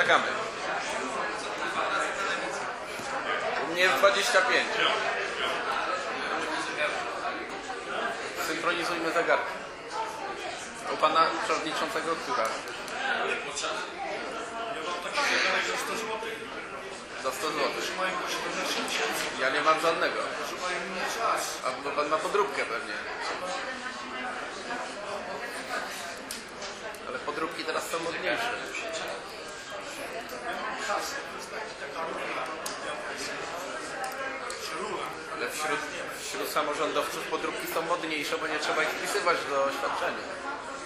Czekamy. U mnie jest 25. Synchronizujmy zegarki. U pana przewodniczącego która? Za 100 zł. Ja nie mam żadnego. A bo pan ma podróbkę pewnie. Ale podróbki teraz są modniejsze. Ale wśród samorządowców podróbki są modniejsze, bo nie trzeba ich wpisywać do oświadczenia.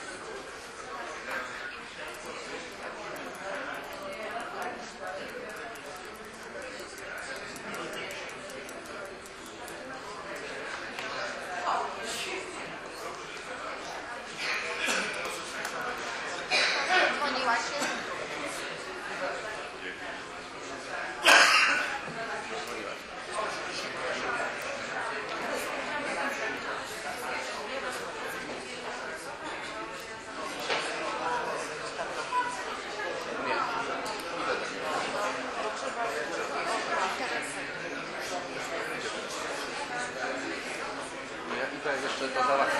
Jeszcze to załatwię.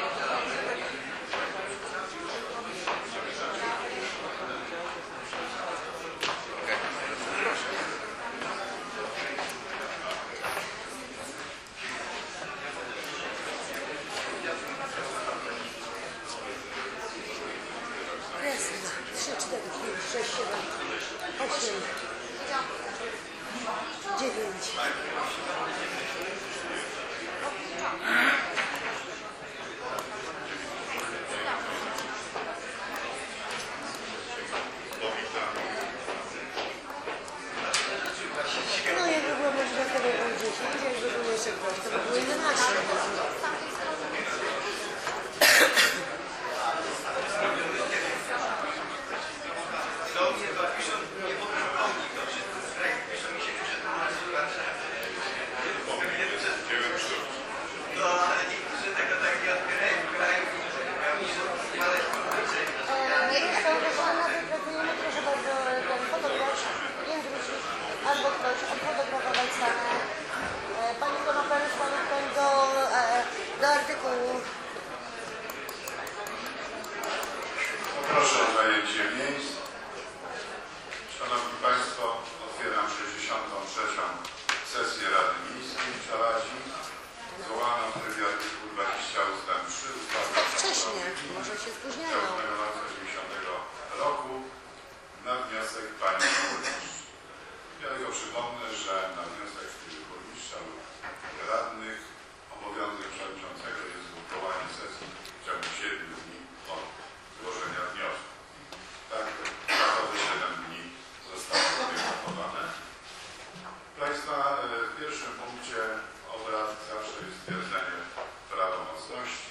Raz, 2, 3, 4, 5, 6, 7, 8, 9. No jakby było możliwe, to by było 10, jakby było jeszcze 2, to by było 11. Albo ktoś odfotografować same. Pani Konopelusz, pan do artykułu. Proszę o zajęcie miejsc. Szanowni Państwo, otwieram 63. sesję Rady Miejskiej w Żalazi. Zwołano w trybie artykułu 20 ust. 3 ustawy Wcześniej, może się spóźniają. 1980 roku na wniosek Pani Burmistrz. Ja tylko przypomnę, że na wniosek burmistrza lub radnych obowiązek przewodniczącego jest zwołanie sesji w ciągu 7 dni od złożenia wniosku. Tak, gotowe 7 dni zostało podejmowane. Państwa, w pierwszym punkcie obrad zawsze jest stwierdzenie prawomocności.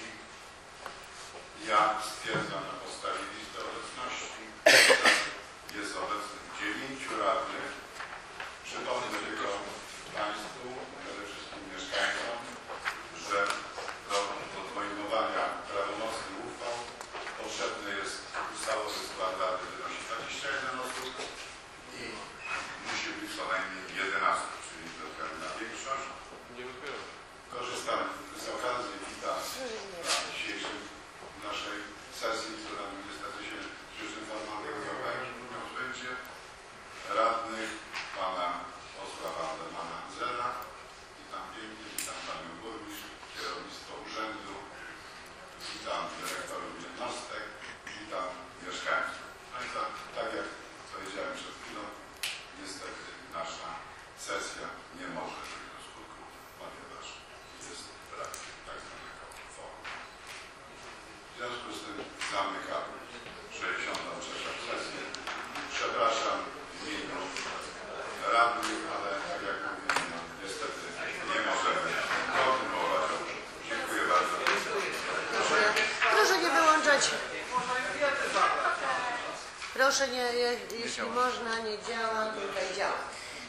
Ja stwierdzam na podstawie listy obecności. Jest obecnych 9 radnych. Przypomnę tylko Państwu, przede wszystkim mieszkańcom, że do podejmowania prawomocnych uchwał potrzebny jest ustawowy skład rady, wynosi 21 osób i musi być co najmniej 11, czyli bezwzględna większość. Korzystam z okazji, witam na dzisiejszym naszej sesji, która niestety się w przyszłym formacie będzie radnych pana posła Waldemara Zera. Witam pięknie, witam panią burmistrz, kierownictwo urzędu, witam dyrektorów jednostek, witam mieszkańców. Państwa, tak jak powiedziałem przed chwilą, niestety nasza sesja nie może dojść do skutku, ponieważ jest brak tak zwanego kworum. W związku z tym zamykam 63. sesję. Przepraszam w imieniu radnych, ale tak jak mówię, no, niestety nie możemy kontynuować. Dziękuję bardzo. Proszę nie wyłączać. Proszę nie, jeśli można, nie działa, tutaj działa.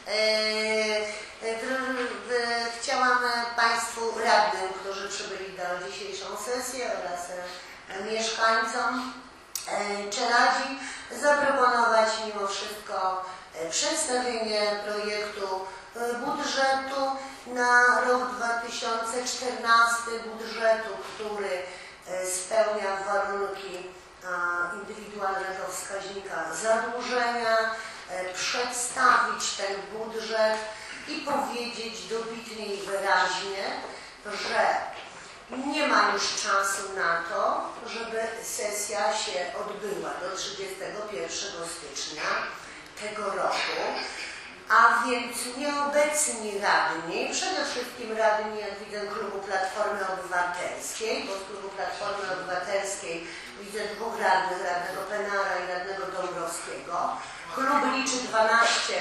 Chciałam Państwu radnym, którzy przybyli na dzisiejszą sesję oraz mieszkańcom Czeladzi zaproponować mimo wszystko przedstawienie projektu budżetu na rok 2014, budżetu, który spełnia warunki indywidualnego wskaźnika zadłużenia, przedstawić ten budżet i powiedzieć dobitnie i wyraźnie, że nie ma już czasu na to, żeby sesja się odbyła do 31 stycznia tego roku, a więc nieobecni radni, przede wszystkim radni, jak widzę, klubu Platformy Obywatelskiej, bo z klubu Platformy Obywatelskiej widzę dwóch radnych, radnego Penara i radnego Dąbrowskiego. Klub liczy 12.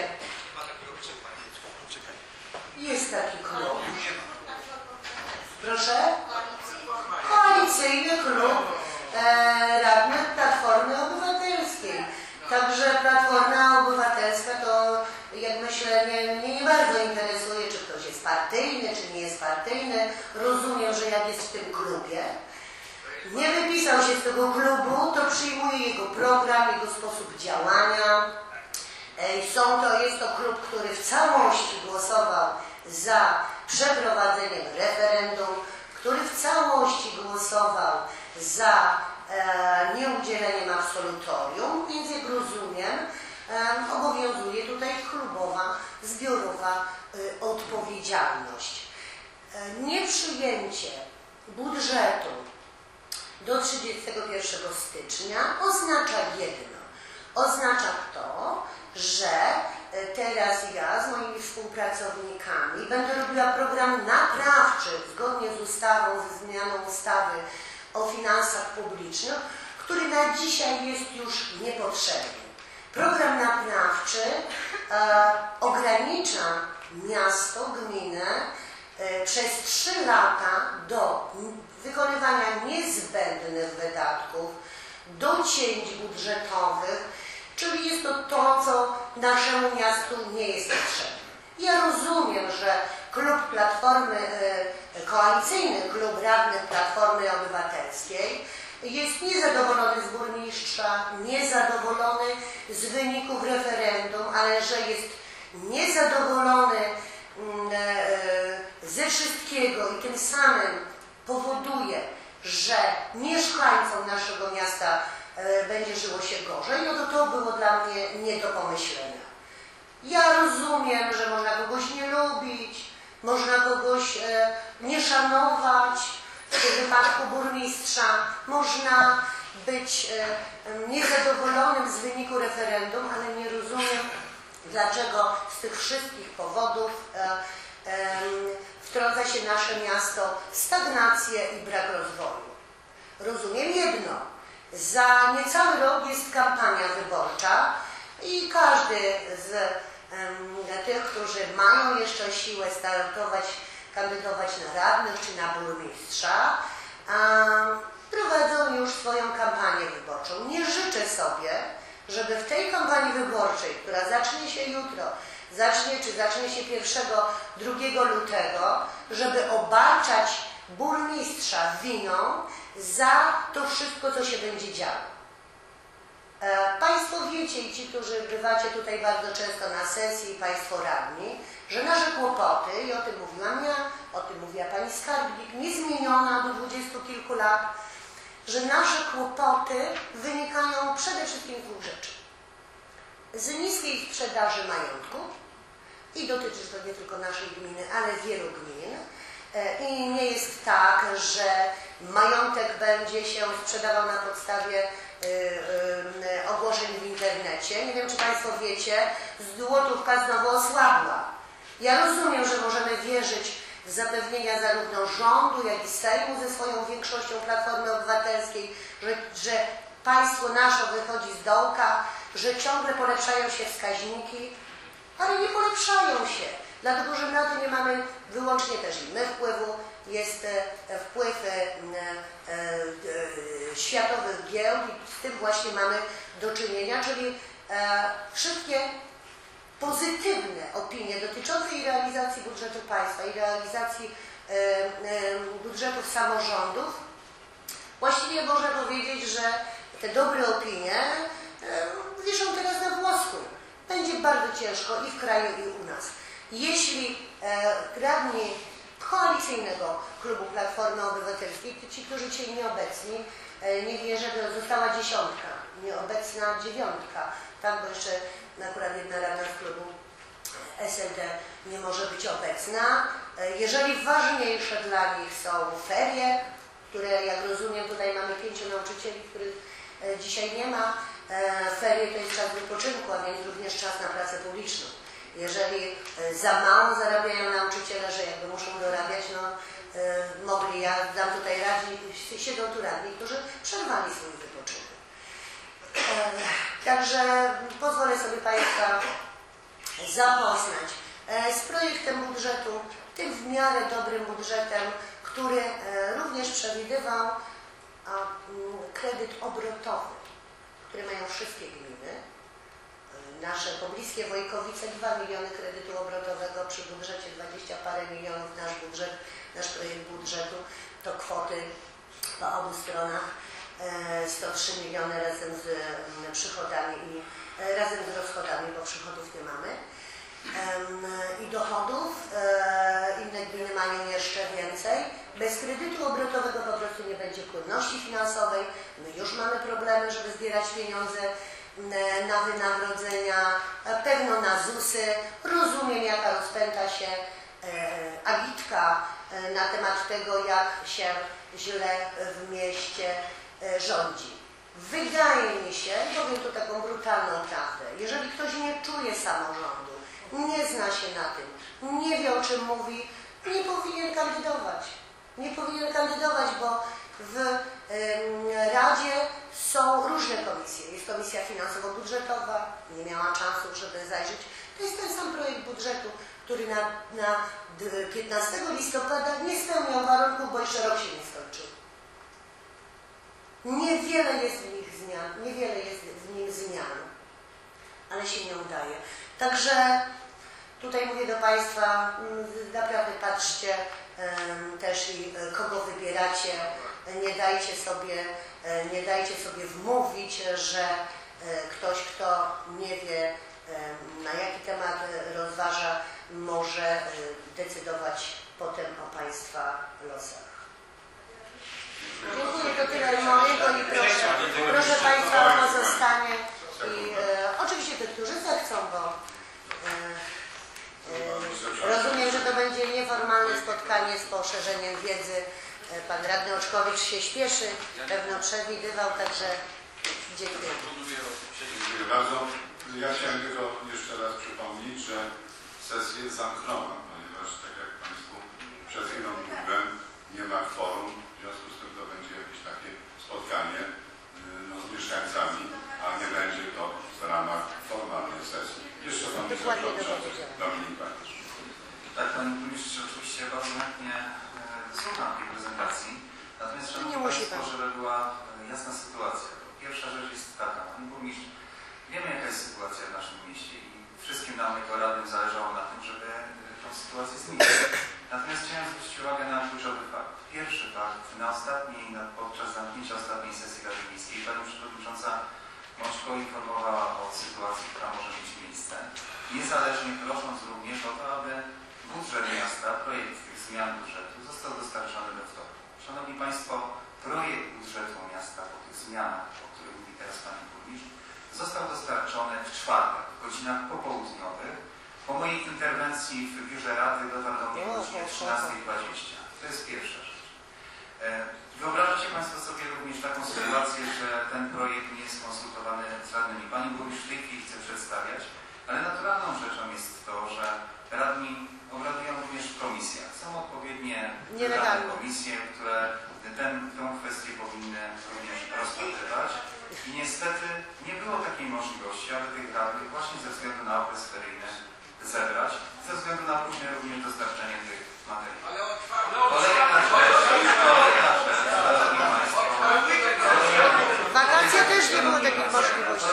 Jest taki klub. Proszę? Koalicyjny klub radnych Platformy Obywatelskiej. Także Platforma Obywatelska to, jak myślę, mnie nie bardzo interesuje, czy ktoś jest partyjny, czy nie jest partyjny. Rozumiem, że jak jest w tym klubie, nie wypisał się z tego klubu, to przyjmuje jego program, jego sposób działania. Jest to klub, który w całości głosował za przeprowadzeniem referendum, który w całości głosował za nieudzieleniem absolutorium, więc jak rozumiem, obowiązuje tutaj klubowa, zbiorowa odpowiedzialność. Nieprzyjęcie budżetu do 31 stycznia oznacza jedno. Oznacza to, że teraz ja z moimi współpracownikami będę robiła program naprawczy zgodnie z ustawą, ze zmianą ustawy o finansach publicznych, który na dzisiaj jest już niepotrzebny. Program naprawczy ogranicza miasto, gminę przez 3 lata do wykonywania niezbędnych wydatków, do cięć budżetowych, czyli jest to, co naszemu miastu nie jest potrzebne. Ja rozumiem, że klub Platformy, koalicyjny klub radnych Platformy Obywatelskiej jest niezadowolony z burmistrza, niezadowolony z wyników referendum, ale że jest niezadowolony ze wszystkiego i tym samym powoduje, że mieszkańcom naszego miasta będzie żyło się gorzej, no to było dla mnie nie do pomyślenia. Ja rozumiem, że można kogoś nie lubić, można kogoś nie szanować, w tym wypadku burmistrza, można być niezadowolonym z wyniku referendum, ale nie rozumiem, dlaczego z tych wszystkich powodów wtrąca się nasze miasto w stagnację i brak rozwoju. Rozumiem jedno. Za niecały rok jest kampania wyborcza i każdy z tych, którzy mają jeszcze siłę startować, kandydować na radnych czy na burmistrza, prowadzą już swoją kampanię wyborczą. Nie życzę sobie, żeby w tej kampanii wyborczej, która zacznie się jutro, zacznie się 1-2 lutego, żeby obarczać burmistrza winą za to wszystko, co się będzie działo. Państwo wiecie i ci, którzy bywacie tutaj bardzo często na sesji, Państwo radni, że nasze kłopoty, i o tym mówiłam ja, o tym mówiła Pani Skarbnik, niezmieniona do 20 kilku lat, że nasze kłopoty wynikają przede wszystkim z 2 rzeczy. Z niskiej sprzedaży majątku, i dotyczy to nie tylko naszej gminy, ale wielu gmin. I nie jest tak, że majątek będzie się sprzedawał na podstawie ogłoszeń w internecie. Nie wiem, czy Państwo wiecie, złotówka znowu osłabła. Ja rozumiem, że możemy wierzyć w zapewnienia zarówno rządu, jak i Sejmu ze swoją większością Platformy Obywatelskiej, że państwo nasze wychodzi z dołka, że ciągle polepszają się wskaźniki, ale nie polepszają się, dlatego że na to nie mamy wyłącznie też i my wpływu. Jest wpływ światowych giełd i z tym właśnie mamy do czynienia, czyli wszystkie pozytywne opinie dotyczące i realizacji budżetu państwa, i realizacji budżetów samorządów, właściwie można powiedzieć, że te dobre opinie wiszą teraz na włosku. Będzie bardzo ciężko i w kraju, i u nas. Jeśli radni koalicyjnego klubu Platformy Obywatelskiej, ci, którzy dzisiaj nieobecni, nie wierzę, że została 10, nieobecna 9, tak, bo jeszcze akurat jedna radna z klubu SLD nie może być obecna. Jeżeli ważniejsze dla nich są ferie, które jak rozumiem tutaj mamy 5 nauczycieli, których dzisiaj nie ma, ferie to jest czas wypoczynku, a więc również czas na pracę publiczną. Jeżeli za mało zarabiają nauczyciele, że jakby muszą dorabiać, no mogli, ja dam tutaj radzi, siedzą tu radni, którzy przerwali swój wypoczynek. Także pozwolę sobie Państwa zapoznać z projektem budżetu, tym w miarę dobrym budżetem, który również przewidywał kredyt obrotowy, który mają wszystkie gminy. Nasze pobliskie Wojkowice 2 miliony kredytu obrotowego przy budżecie 20 parę milionów. Nasz projekt budżetu to kwoty po obu stronach 103 miliony razem z przychodami i razem z rozchodami, bo przychodów nie mamy. I dochodów, inne gminy mają jeszcze więcej. Bez kredytu obrotowego po prostu nie będzie płynności finansowej. My już mamy problemy, żeby zbierać pieniądze na wynagrodzenia, pewno na ZUS-y. Rozumiem, jaka rozpęta się agitka na temat tego, jak się źle w mieście rządzi. Wydaje mi się, powiem tu taką brutalną prawdę, jeżeli ktoś nie czuje samorządu, nie zna się na tym, nie wie, o czym mówi, nie powinien kandydować. Nie powinien kandydować, bo w Radzie są różne komisje. Jest komisja finansowo-budżetowa, nie miała czasu, żeby zajrzeć. To jest ten sam projekt budżetu, który na 15 listopada nie spełniał warunków, bo jeszcze rok się nie skończył. Niewiele jest w nich zmian, niewiele jest w nim zmian, ale się nie udaje. Także tutaj mówię do Państwa, naprawdę patrzcie też i kogo wybieracie, nie dajcie sobie wmówić, że ktoś, kto nie wie, na jaki temat rozważa, może decydować potem o Państwa losach. Dziękuję, to tyle mojego i proszę Państwa o pozostanie i oczywiście tych, którzy zechcą, bo rozumiem, że to będzie nieformalne spotkanie z poszerzeniem wiedzy. Pan radny Oczkowicz się śpieszy, pewno przewidywał, także dziękuję. Dziękuję bardzo. Ja chciałem tylko jeszcze raz przypomnieć, że sesję zamknąłem, ponieważ tak jak Państwu przed chwilą mówiłem, nie ma kworum, w związku z tym to będzie jakieś takie spotkanie z mieszkańcami, a nie będzie to w ramach formalnej sesji. Jeszcze Pan Przewodniczący Dominik Bartosz. Tak, Panie Burmistrzu, oczywiście bardzo chętnie słucham tej prezentacji, natomiast Szanowni Państwo, żeby była jasna sytuacja. Pierwsza rzecz jest taka, Panie Burmistrz, wiemy jaka jest sytuacja w naszym mieście i wszystkim nam jako radnym zależało na tym, żeby tę sytuację zmienić. Natomiast chciałem zwrócić uwagę na kluczowy fakt. Pierwszy fakt, podczas zamknięcia ostatniej sesji Rady Miejskiej Pani Przewodnicząca Moczko informowała o sytuacji, która może mieć miejsce, niezależnie prosząc również o to, aby budżet miasta, projekt tych zmian budżetu został dostarczony we wtorek. Szanowni Państwo, projekt budżetu miasta po tych zmianach, o których mówi teraz Pani Burmistrz, został dostarczony w czwartek, w godzinach popołudniowych. Po mojej interwencji w biurze Rady dotarł do mnie o godzinie 13:20. To jest pierwsza rzecz. Wyobrażacie Państwo sobie również taką sytuację, że ten projekt nie jest konsultowany z radnymi. Pani Burmistrz w tej chwili chce przedstawiać, ale naturalną rzeczą jest to, że radni obradują również w komisjach. Są odpowiednie komisje, które tę kwestię powinny również rozpatrywać. I niestety nie było takiej możliwości, aby tych radnych właśnie ze względu na okres feryjny zebrać, ze względu na późne również dostarczenie tych materiałów. Kolejna rzecz, Wakacje też nie było takich możliwości.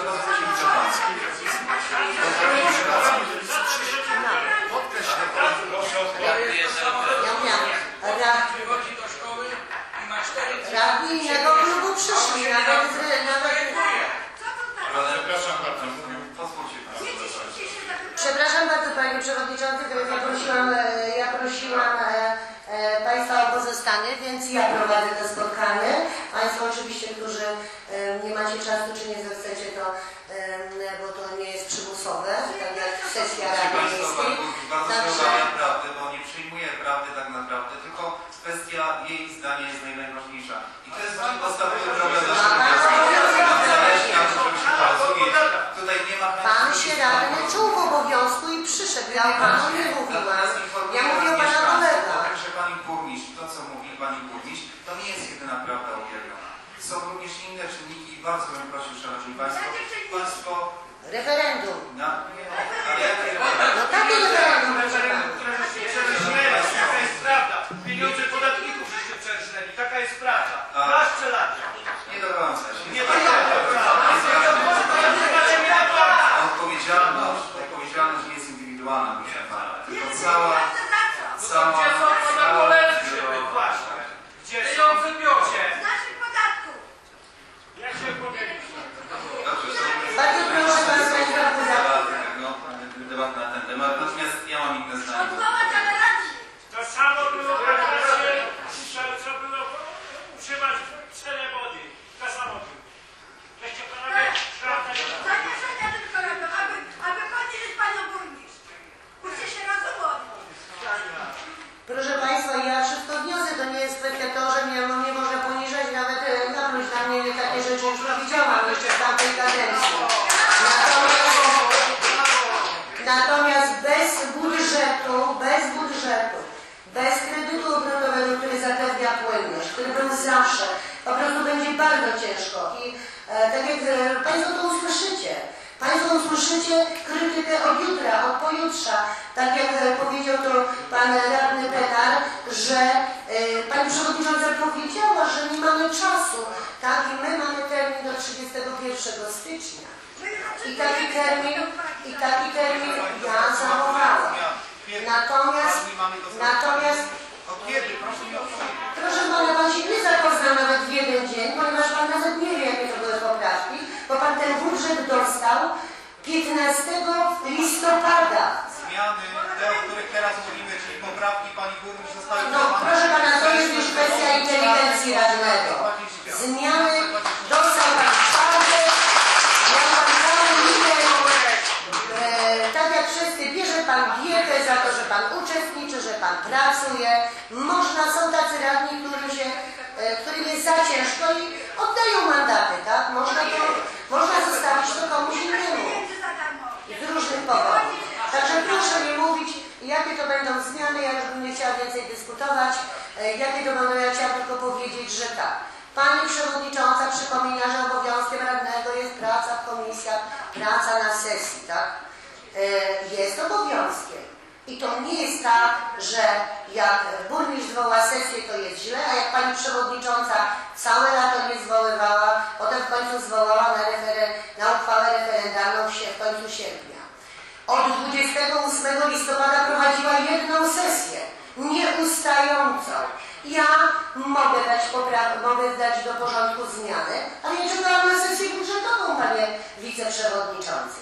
Radni innego klubu przyszli, nawet Przepraszam bardzo, mówił. Pozwólcie Państwo. Przepraszam bardzo Panie Przewodniczący, ja prosiłam Państwa o pozostanie, więc ja prowadzę to spotkanie. Państwo oczywiście, którzy nie macie czasu czy nie zechcecie, to bo to nie jest przymusowe, tak jak sesja Rady Miejskiej. Bardzo się obawia prawdy, bo nie przyjmuje prawdy tak naprawdę, tylko kwestia jej zdania jest najważniejsza. I to jest podstawowy problem naszego niezależnie od tego, żeby się porozumieć. Tutaj nie ma Pan się radny czuł w obowiązku i przyszedł. Ja Panu nie mówiłam. Ja mówię o Pana kolega. Także Pani Burmistrz, to co mówi Pani Burmistrz, to nie jest jedyna prawda uwielbiona. Są również inne czynniki i bardzo bym prosił, Szanowni Państwo, Referendum. ale jakie referendum? No takie referendum, proszę Pana. Taka jest prawda. Pieniądze podatników żeście przerżnęli. Taka jest prawda. Masz przelanie. Nie do końca. Nie do końca. Odpowiedzialność nie jest indywidualna, proszę Pana. Tylko cała Gdzie pieniądze biorcie? Z naszych podatków. Jak się powiedzieć? Bardzo proszę Państwa, debat na ten temat, natomiast ja mam inne zdanie. Odwołać, ale radzi. To samo było co było utrzymać cenie wody. To samo było. Weźcie panowie, Zaproszenia tylko robią, aby chodzić z Panią Burmistrz. Uczcie się rozumu. proszę Państwa, ja wszystko wniosę. To nie jest kwestia to, że mnie nie można poniżać, nawet napluć na mnie takie rzeczy już powiedziałam jeszcze w tamtej kadencji. Natomiast bez budżetu, bez kredytu obrotowego, który zapewnia płynność, który był zawsze, po prostu będzie bardzo ciężko. I tak jak Państwo to usłyszycie, Państwo usłyszycie krytykę od jutra, od pojutrza. Tak jak powiedział to Pan Radny Petar, że Pani Przewodnicząca powiedziała, że nie mamy czasu. Tak, i my mamy termin do 31 stycznia. I taki termin ja zachowałam. Natomiast proszę Pana, Pan się nie zapoznał nawet w jeden dzień, ponieważ Pan nawet nie wie, jakie to były poprawki, bo Pan ten budżet dostał 15 listopada. Zmiany, te, o których teraz mówimy, czyli poprawki Pani Burmistrz zostały... No proszę Pana, to jest już kwestia inteligencji radnego. Zmiany dostał Pan w czwartek, miał Pan cały weekend, tak jak wszyscy, bierze Pan dietę za to, że Pan uczestniczy, że Pan pracuje. Są tacy radni, którym jest za ciężko i oddają mandaty, tak? Można zostawić to komuś innemu. Z różnych powodów. Także proszę nie mówić, jakie to będą zmiany, ja już bym nie chciała więcej dyskutować. Jakie to będą, ja chciałam tylko powiedzieć, że tak. Pani Przewodnicząca przypomina, że obowiązkiem radnego jest praca w komisjach, praca na sesji, tak? Jest obowiązkiem. I to nie jest tak, że jak burmistrz zwoła sesję, to jest źle, a jak Pani Przewodnicząca całe lato nie zwoływała, potem w końcu zwołała na uchwałę referendalną w końcu sierpnia. Od 28 listopada prowadziła jedną sesję, nieustającą. Ja mogę dać do porządku zmiany, ale ja czekałam na sesję budżetową, Panie Wiceprzewodniczący.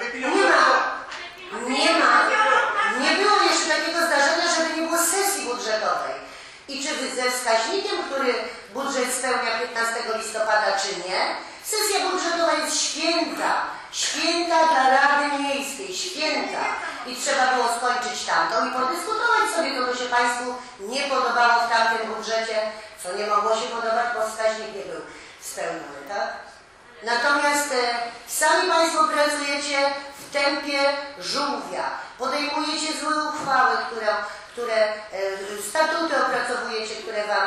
Nie było jeszcze takiego zdarzenia, żeby nie było sesji budżetowej. I czy ze wskaźnikiem, który budżet spełnia 15 listopada, czy nie, sesja budżetowa jest święta dla Rady Miejskiej, święta. I trzeba było skończyć tamtą i podyskutować sobie, co się Państwu nie podobało w tamtym budżecie, co nie mogło się podobać, bo wskaźnik nie był spełniony, tak? Natomiast sami Państwo pracujecie w tempie żółwia, podejmujecie złe uchwały, które statuty opracowujecie, które wam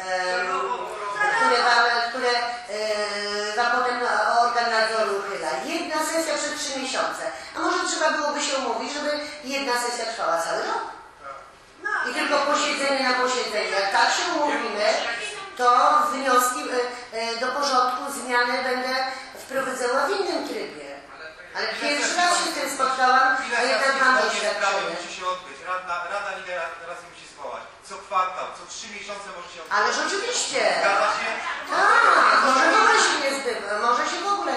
potem organ nadzoru uchyla. Jedna sesja przez 3 miesiące. A może trzeba byłoby się umówić, żeby jedna sesja trwała cały rok? I tylko posiedzenie na posiedzenie. Jak tak się umówimy, to wnioski do porządku zmiany będę wprowadzała w innym trybie. Ale pierwszy raz się z tym spotkałam, a jednak mam doświadczenie. Musi się odbyć. Rada nie raz musi zwołać. Co kwartał, co 3 miesiące może się odbyć. Ale rzeczywiście. Zgadza się? Tak, może w ogóle się nie zbywa, może się w ogóle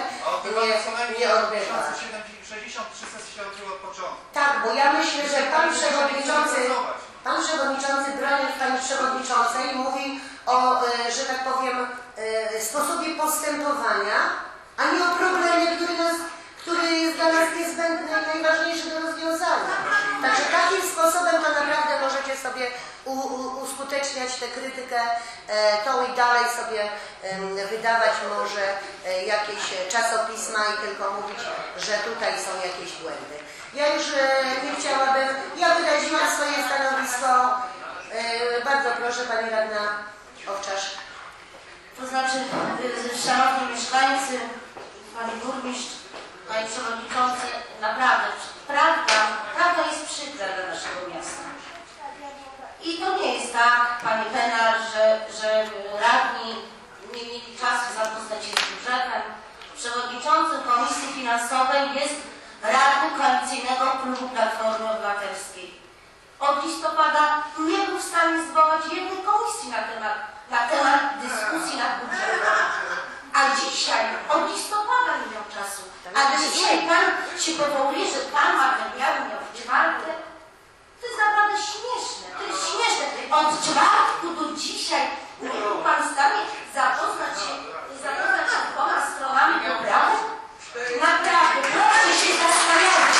nie odbywa. 63 sesje się odbyły od początku. Tak, bo ja myślę, że pan przewodniczący broniąc pani przewodniczącej mówi o, że tak powiem, sposobie postępowania, a nie o problemie, który jest dla nas niezbędny i najważniejszy do rozwiązania. Także takim sposobem to naprawdę możecie sobie uskuteczniać tę krytykę, tą i dalej sobie wydawać może jakieś czasopisma i tylko mówić, że tutaj są jakieś błędy. Ja już nie chciałabym, ja wyraziłam swoje stanowisko. Bardzo proszę Pani Radna Owczarz. To znaczy, szanowni mieszkańcy, Pani Burmistrz, Panie Przewodniczący, naprawdę, prawda jest przykra dla naszego miasta. I to nie jest tak, Panie Penar, że radni nie mieli czasu zapoznać się z budżetem. Przewodniczącym Komisji Finansowej jest radny Koalicyjnego Klubu Platformy Obywatelskiej. Od listopada nie był w stanie zwołać jednej komisji na temat dyskusji nad budżetem. A dzisiaj, od listopada nie miał czasu. A dzisiaj Pan się powołuje, że Pan ma premieru miał w czwartek. To jest naprawdę śmieszne. To jest śmieszne. Od czwartku do dzisiaj nie był Pan w stanie zapoznać się z 2 stronami poprawek? Naprawdę, proszę się zastanowić.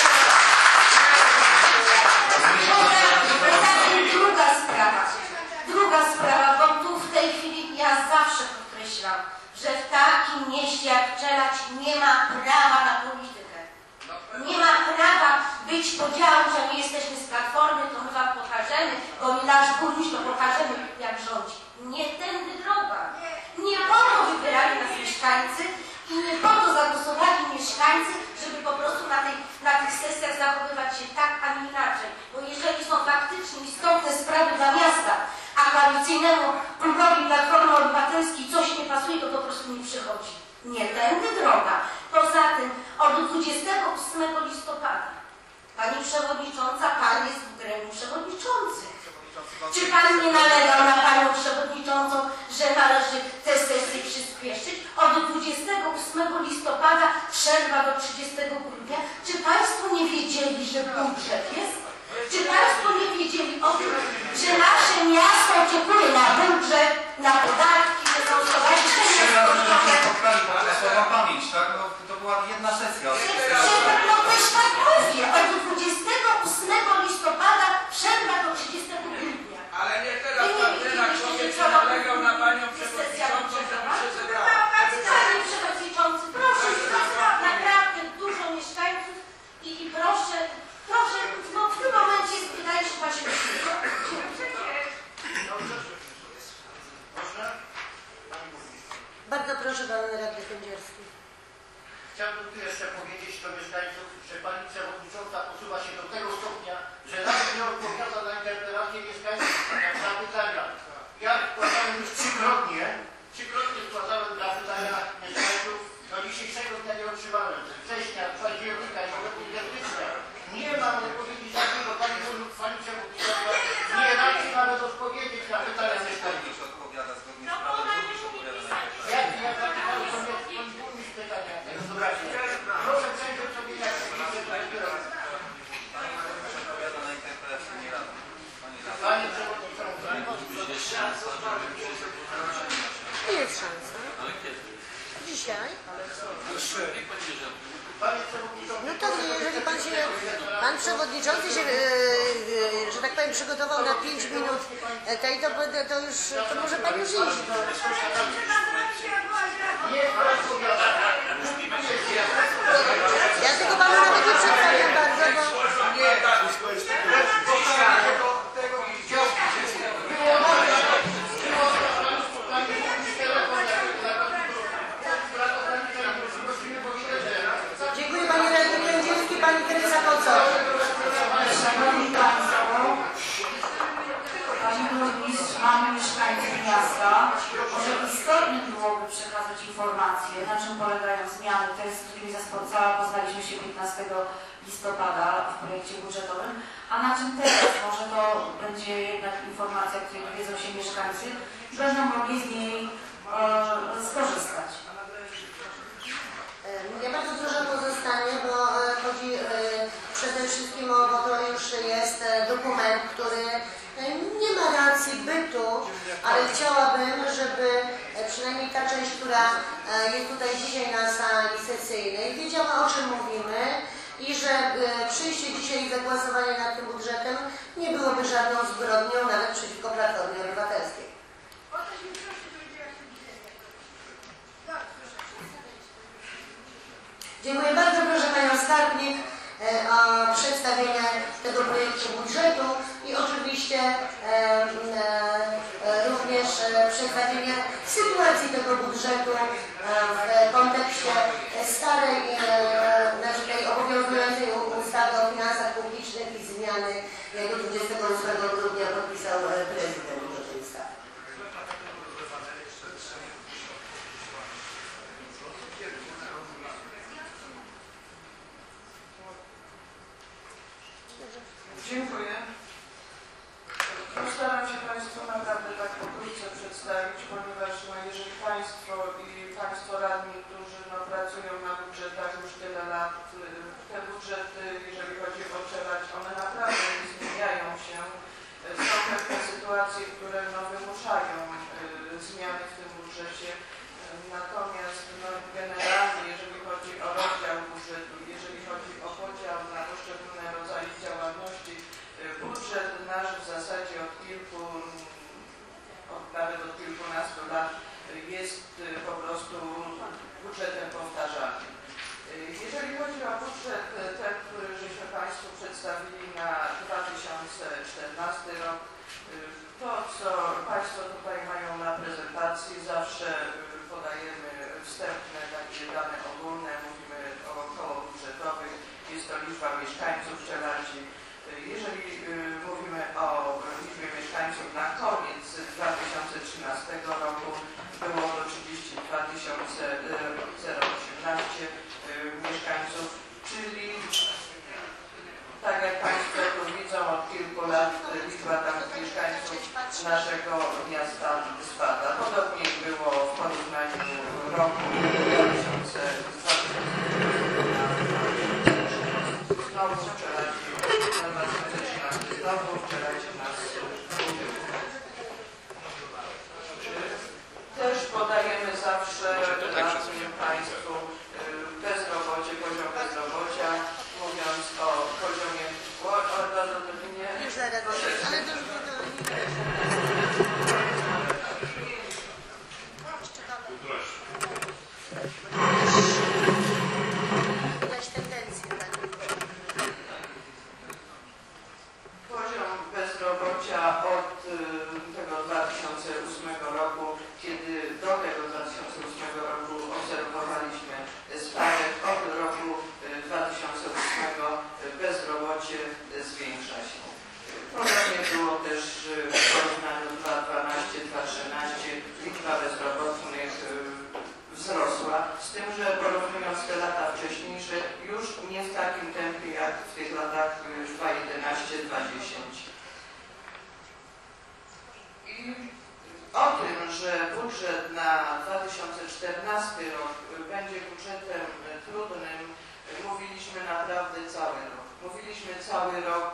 Druga sprawa, bo tu w tej chwili ja zawsze podkreślam, że w takim mieście jak Czelać nie ma prawa na politykę. Nie ma prawa być podziału, że my jesteśmy z Platformy, to my wam pokażemy, bo nasz burmistrz to pokażemy, jak rządzi. Nie tędy droga. Nie po to wybierali nas mieszkańcy i nie po to zagłosowali mieszkańcy, żeby po prostu na tych sesjach zachowywać się tak, a nie inaczej. Bo jeżeli są faktycznie istotne sprawy dla miasta, a koalicyjnemu klubowi Platformy Obywatelskiej coś nie pasuje, to po prostu nie przychodzi. Nie tędy droga. Poza tym od 28 listopada Pani Przewodnicząca, Pan jest w gremium przewodniczących. Czy Pan nie nalegał na Panią Przewodniczącą, że należy te sesje przyspieszyć? Od 28 listopada przerwa do 30 grudnia. Czy Państwo nie wiedzieli, że budżet jest? Czy Państwo nie wiedzieli o tym, że nasze miasto oczekuje na budżet, na podatki, że są Słowa pamięć, tak? No, to była jedna sesja. No też tak mówię. Od 28 listopada przerwa do 30 grudnia. Ale nie teraz pan Penar się nalegał na Panią Przewodniczącą, żeby się zebrała. Panie Przewodniczący, proszę, naprawdę dużo mieszkańców i proszę, no w tym momencie wydaje się Pan się Bardzo proszę Pan Radny Kędzierski. Chciałbym tu jeszcze powiedzieć do mieszkańców, że Pani Przewodnicząca posuwa się do tego stopnia, że nawet nie odpowiada na interpelacje mieszkańców na pytania. Ja składałem już trzykrotnie składałem na pytania mieszkańców, do dzisiejszego dnia nie otrzymałem. Z września, października i nawet stycznia. Nie mam odpowiedzi żadnego Pani Przewodnicząca. Nie raczy nawet odpowiedzieć na pytania mieszkańców. Proszę przejrzeć sobie jak Panie Przewodniczący. Nie jest szansa. Dzisiaj? Panie Przewodniczący. No to jeżeli Pan Przewodniczący się, że tak powiem, przygotował na 5 minut tej, to już, to może Pan już iść. Ja tego Panu nawet nie przedstawiam bardzo, bo... Dziękuję Panie Radny Kędzierski, Pani Teresa Kocow. Szanowni Państwo, Pani Burmistrz, mamy mieszkańców miasta. Może istotnie byłoby przekazać informacje, na czym polegają zmiany, te, z którymi zapoznaliśmy się 15 listopada w projekcie budżetowym, a na czym teraz może to będzie jednak informacja, której dowiedzą się mieszkańcy i będą mogli z niej skorzystać. przynajmniej ta część, która jest tutaj dzisiaj na sali sesyjnej, wiedziała, o czym mówimy i że przyjście dzisiaj i zagłosowanie nad tym budżetem nie byłoby żadną zbrodnią nawet przeciwko Platformie Obywatelskiej. Dziękuję bardzo. Proszę Panią Skarbnik o przedstawienie tego projektu budżetu i oczywiście również przedstawienie sytuacji tego budżetu w kontekście starej, znaczy tej obowiązującej ustawy o finansach publicznych i zmiany, jaką 28 grudnia podpisał prezydent do tej ustawy. Dziękuję. Postaram się Państwu naprawdę tak pokrótce przedstawić, ponieważ jeżeli Państwo radni, którzy pracują na budżetach już tyle lat, te budżety, jeżeli chodzi o przelać, one naprawdę nie zmieniają się. Są pewne sytuacje, które wymuszają zmiany w tym budżecie. Natomiast generalnie, jeżeli chodzi o rozdział budżetu, jeżeli chodzi o podział na poszczególne rodzaje działalności, budżet nasz w zasadzie nawet od kilkunastu lat jest po prostu budżetem powtarzalnym. Jeżeli chodzi o budżet, ten, który żeśmy Państwu przedstawili na 2014 rok, to co Państwo tutaj mają na prezentacji, zawsze podajemy wstępne takie dane ogólne, mówimy o okołobudżetowych, jest to liczba mieszkańców Czeladzi. Jeżeli mówimy o liczbie mieszkańców na koniec 2013 roku, było to 32 018 mieszkańców, czyli tak jak Państwo tu widzą, od kilku lat liczba tam mieszkańców naszego miasta spada. Podobnie było w porównaniu roku 2000 znowu w Czeladzi, na 2013 znowu w Czeladzi nas też podajemy zawsze Państwu bezrobocie, poziom bezrobocia, mówiąc o poziomie poziom bezrobocia od tego 2008 roku, kiedy do tego 2008 roku obserwowaliśmy spadek, od roku 2008 bezrobocie zwiększa się. Podobnie było też w porównaniu 2012-2013 liczba bezrobotnych wzrosła, z tym, że porównując te lata wcześniejsze już nie w takim tempie jak w tych latach 2011-2010. I o tym, że budżet na 2014 rok będzie budżetem trudnym, mówiliśmy naprawdę cały rok. Mówiliśmy cały rok,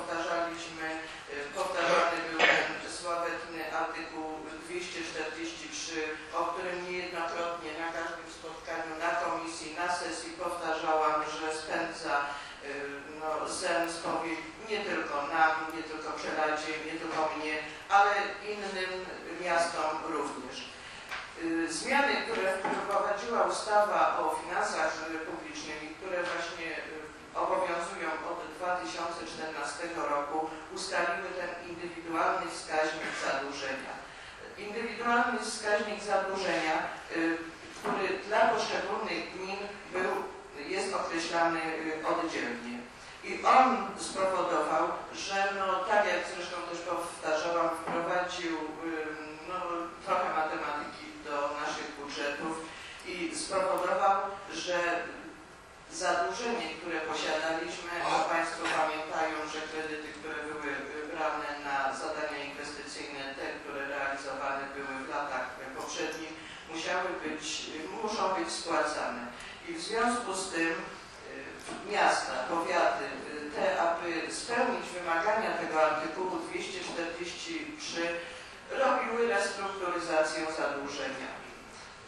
powtarzany był ten sławetny artykuł 243, o którym niejednokrotnie na każdym spotkaniu, na komisji, na sesji powtarzałam, że spędza sen spowiedź nie tylko nam, nie tylko Czeladzie, nie tylko mnie, ale innym miastom również. Zmiany, które wprowadziła ustawa o finansach publicznych i które właśnie obowiązują od 2014 roku, ustaliły ten indywidualny wskaźnik zadłużenia. Indywidualny wskaźnik zadłużenia, który dla poszczególnych gmin jest określany oddzielnie. I on spowodował, że tak jak zresztą też powtarzałam, wprowadził trochę matematyki do naszych budżetów i spowodował, że zadłużenie, które posiadaliśmy, a Państwo pamiętają, że kredyty, które były brane na zadania inwestycyjne, te, które realizowane były w latach poprzednich, muszą być spłacane. I w związku z tym miasta, powiaty, aby spełnić wymagania tego artykułu 243, robiły restrukturyzację zadłużenia.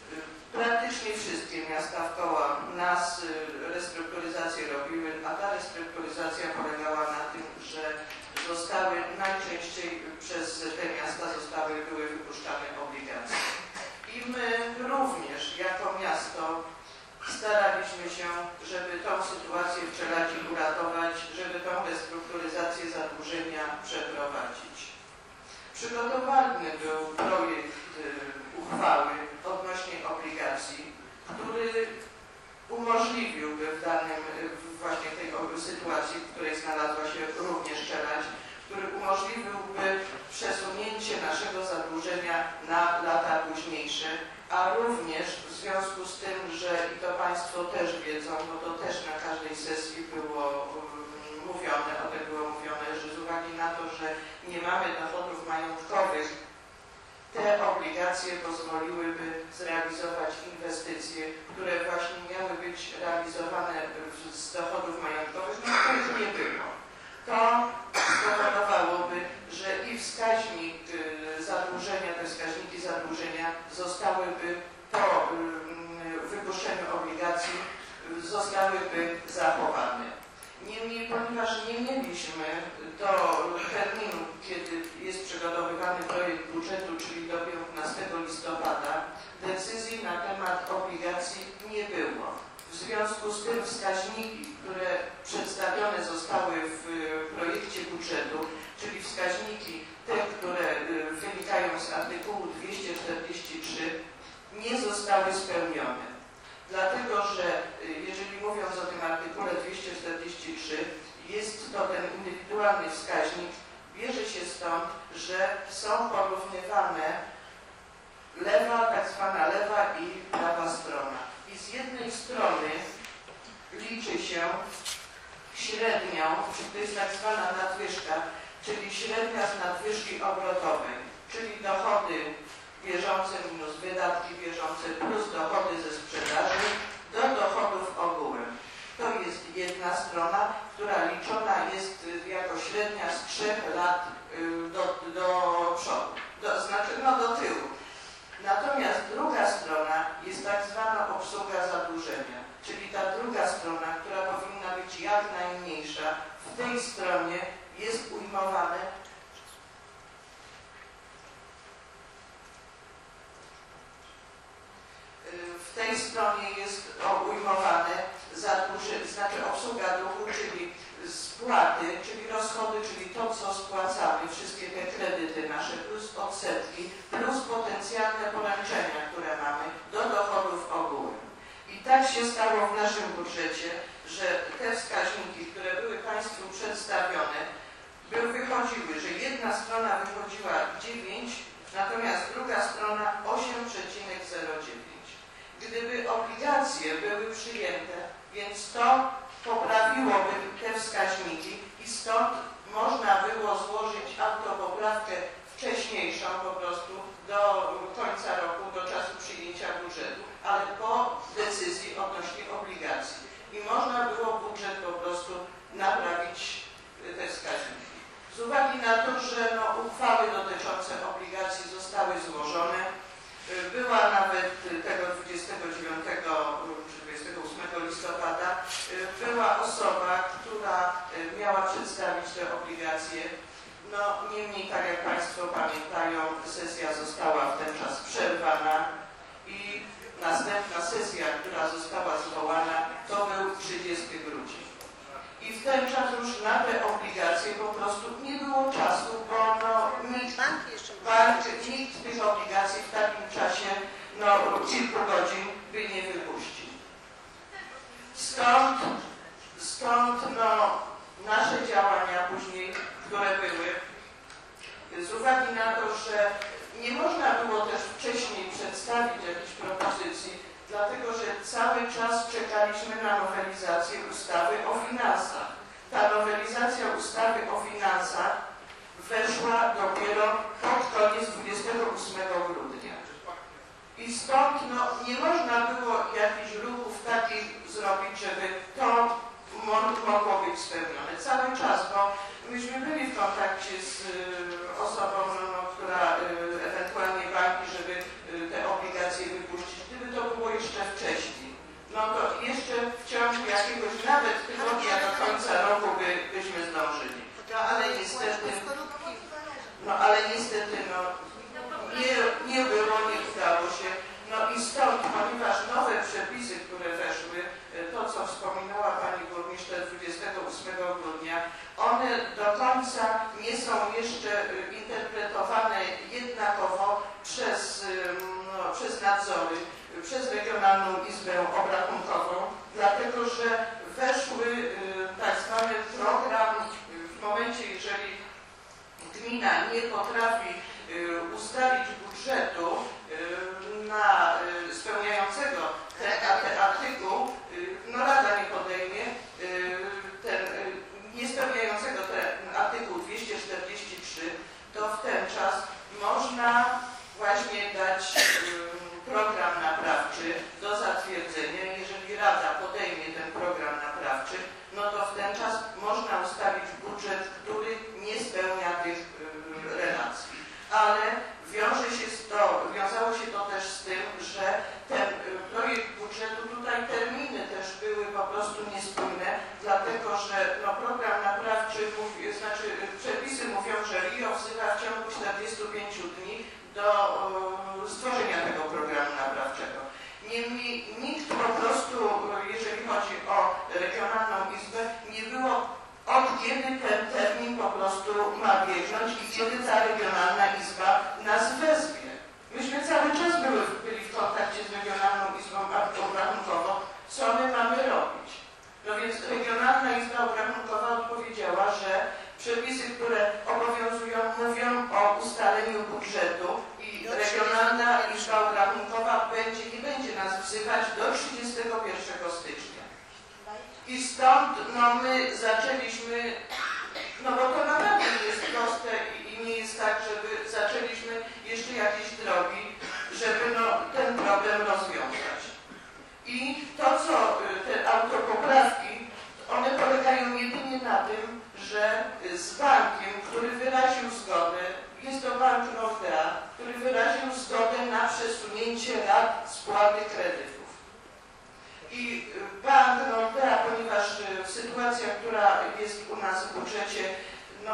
Praktycznie wszystkie miasta wkoło nas restrukturyzację robiły, a ta restrukturyzacja polegała na tym, że zostały najczęściej przez te miasta były wypuszczane obligacje. I my również jako miasto staraliśmy się, żeby tą sytuację w Czeladzie uratować, żeby tą restrukturyzację zadłużenia przeprowadzić. Przygotowany był projekt uchwały odnośnie obligacji, który umożliwiłby właśnie tej sytuacji, w której znalazła się również Czeladź, który umożliwiłby przesunięcie naszego zadłużenia na lata późniejsze, a również w związku z tym, że i to Państwo też wiedzą, bo to też na każdej sesji było mówione, o tym było mówione, że z uwagi na to, że nie mamy dochodów majątkowych, te obligacje pozwoliłyby zrealizować inwestycje, które właśnie miały być realizowane z dochodów majątkowych, no których nie było. To spowodowałoby, że i wskaźnik zadłużenia, te wskaźniki zadłużenia zostałyby po wypuszczeniu obligacji zachowane. Niemniej, ponieważ nie mieliśmy do terminu, kiedy jest przygotowywany projekt budżetu, czyli do 15 listopada, decyzji na temat obligacji nie było. W związku z tym wskaźniki, które przedstawione zostały w projekcie budżetu, czyli wskaźniki te, które wynikają z artykułu 243, nie zostały spełnione. Dlatego, że jeżeli mówiąc o tym artykule 243, jest to ten indywidualny wskaźnik, bierze się stąd, że są porównywane lewa, tak zwana lewa i prawa strona. I z jednej strony liczy się średnią, czyli to jest tak zwana nadwyżka, czyli średnia z nadwyżki obrotowej, czyli dochody bieżące minus wydatki bieżące plus dochody ze sprzedaży do dochodów ogółem. To jest jedna strona, która liczona jest jako średnia z 3 lat do przodu, do tyłu. Natomiast druga strona jest tak zwana obsługa zadłużenia, czyli ta druga strona, która powinna być jak najmniejsza. W tej stronie jest ujmowane obsługa długu, czyli spłaty, czyli rozchody, czyli to, co spłacamy, wszystkie te kredyty nasze, plus odsetki, plus potencjalne poręczenia, które mamy do dochodów ogółem. I tak się stało w naszym budżecie, że te wskaźniki, które były Państwu przedstawione, wychodziły, że jedna strona wychodziła 9, natomiast druga strona 8,09. Gdyby obligacje były przyjęte, więc to poprawiłoby te wskaźniki i stąd można było złożyć autopoprawkę wcześniejszą po prostu do końca roku, do czasu przyjęcia budżetu, ale po decyzji odnośnie obligacji. I można było budżet po prostu naprawić te wskaźniki. Z uwagi na to, że uchwały dotyczące obligacji zostały złożone, była nawet tego 29 czy 28 listopada była osoba, która miała przedstawić te obligacje. No niemniej, tak jak Państwo pamiętają, sesja została w ten czas przerwana i następna sesja, która została zwołana, to był 30 grudnia. I w ten czas już na te obligacje po prostu nie było czasu, bo nikt tych obligacji w takim czasie kilku godzin by nie wypuścił. Stąd nasze działania później, które były, z uwagi na to, że nie można było też wcześniej przedstawić jakichś propozycji, dlatego że cały czas czekaliśmy na nowelizację ustawy o finansach. Ta nowelizacja ustawy o finansach weszła dopiero pod koniec 28 grudnia. I stąd nie można było jakichś ruchów takich zrobić, żeby to mogło być spełnione. Cały czas, bo myśmy byli w kontakcie z osobą, która ewentualnie banki, żeby te obligacje wypuścić. Gdyby przez nadzory, przez Regionalną Izbę Obrachunkową, dlatego że weszły tak zwany program w momencie, jeżeli gmina nie potrafi ustalić budżetu spełniającego ten artykuł, no Rada nie podejmie nie spełniającego ten artykuł 243, to w ten czas można właśnie dać program naprawczy do zatwierdzenia. Jeżeli Rada podejmie ten program naprawczy, no to w ten czas można ustalić budżet, który nie spełnia tych relacji. Ale wiązało się to też z tym, że ten projekt budżetu, tutaj terminy też były po prostu niespójne, dlatego że no, program naprawczy, przepisy mówią, że RIO wzywa w ciągu 45 dni do stworzenia tego programu naprawczego. Niemniej nikt po prostu, jeżeli chodzi o Regionalną Izbę, nie było od kiedy ten termin po prostu ma biegnąć i kiedy ta Regionalna Izba nas wezwie. Myśmy cały czas byli w kontakcie z Regionalną Izbą Obrachunkową, co my mamy robić. No więc Regionalna Izba Obrachunkowa odpowiedziała, że przepisy, które obowiązują, mówią o ustaleniu budżetu i Regionalna Izba Obrachunkowa nie będzie nas wzywać do 31 stycznia. I stąd no, my zaczęliśmy, no bo to naprawdę nie jest proste i nie jest tak, żeby zaczęliśmy jeszcze jakieś drogi, żeby no, ten problem rozwiązać. I to, co te autopoprawki, one polegają jedynie na tym, że z bankiem, który wyraził zgodę, jest to bank Nordea, który wyraził zgodę na przesunięcie lat spłaty kredytów. I bank Nordea, ponieważ sytuacja, która jest u nas w budżecie, no,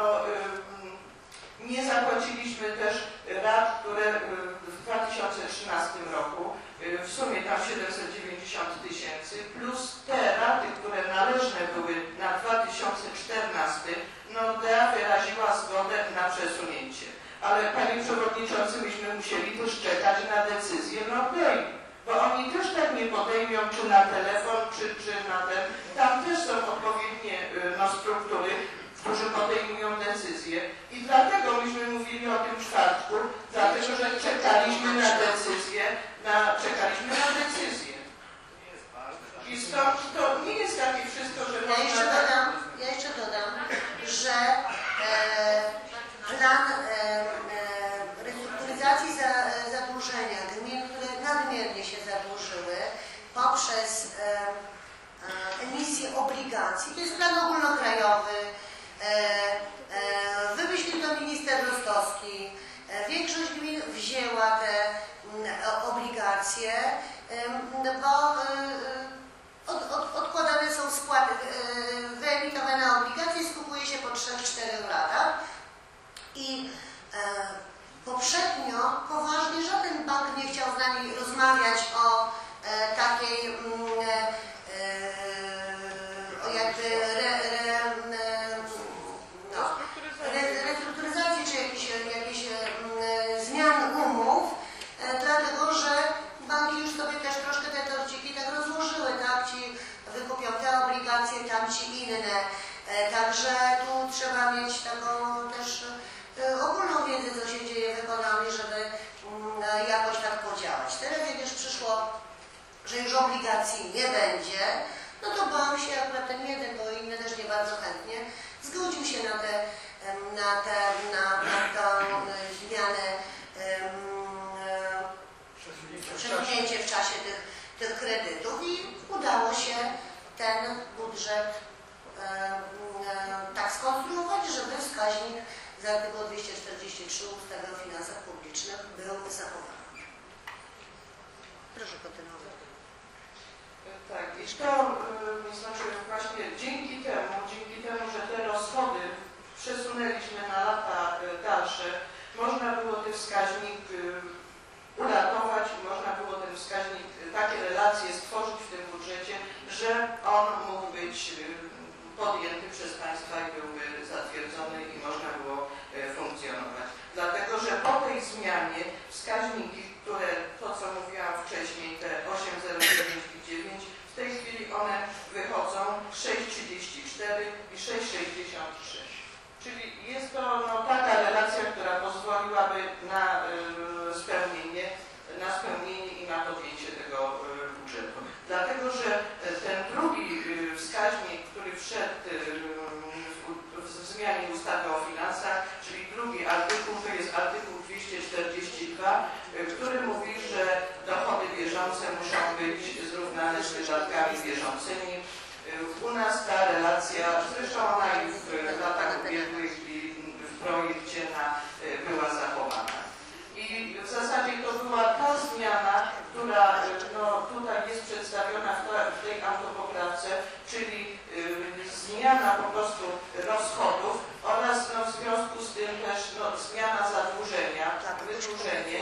nie zapłaciliśmy też rat, które w 2013 roku, w sumie tam 790 000, plus te raty, które należne były na 2014, Nordea wyraziła zgodę na przesunięcie. Ale Panie Przewodniczący, myśmy musieli też czekać na decyzję Nordei, bo oni też tak nie podejmą, czy na telefon, czy na ten. Tam też są odpowiednie no, struktury, którzy podejmują decyzje. I dlatego myśmy mówili o tym czwartku, dlatego że czekaliśmy na decyzję, I stąd to nie jest takie wszystko, że Ja jeszcze dodam, że plan restrukturyzacji zadłużenia gmin, które nadmiernie się zadłużyły poprzez emisję obligacji, to jest plan ogólnokrajowy, wymyślił to minister Rostowski. Większość gmin wzięła te obligacje, bo odkładane są spłaty, wyemitowane obligacje skupuje się po 3-4 latach i poprzednio poważnie żaden bank nie chciał z nami rozmawiać o takiej restrukturyzacji czy jakichś zmian umów, dlatego że banki już sobie też troszkę te torciki tak rozłożyły, tak? Ci wykupią te obligacje, tamci inne. Także tu trzeba mieć taką też ogólną wiedzę, co się dzieje w ekonomii, żeby jakoś tak podziałać. Teraz jak już przyszło, że już obligacji nie będzie, no to bank się, akurat ten jeden, bo inny też nie bardzo chętnie, zgodził się na tą zmianę, przesunięcie w czasie tych kredytów i udało się ten budżet tak skonstruować, żeby wskaźnik z artykułu 243 ustawy o finansach publicznych był zachowany. Proszę kontynuować. Tak, i to znaczy właśnie dzięki temu, że te rozchody przesunęliśmy na lata dalsze, można było ten wskaźnik uratować, można było ten wskaźnik, takie relacje stworzyć w tym budżecie, że on mógł być podjęty przez Państwa i byłby zatwierdzony i można było funkcjonować. Dlatego, że po tej zmianie wskaźniki, które, to co na podjęcie tego budżetu. Dlatego, że ten drugi wskaźnik, który wszedł w zmianie ustawy o finansach, czyli drugi artykuł, to jest artykuł 242, który mówi, że dochody bieżące muszą być zrównane z wydatkami bieżącymi. U nas ta relacja, zresztą ona i w latach ubiegłych i w projekcie była zachowana. I w zasadzie to była ta zmiana, która tutaj jest przedstawiona w tej autopoprawce, czyli zmiana po prostu rozchodów oraz w związku z tym też zmiana zadłużenia, wydłużenie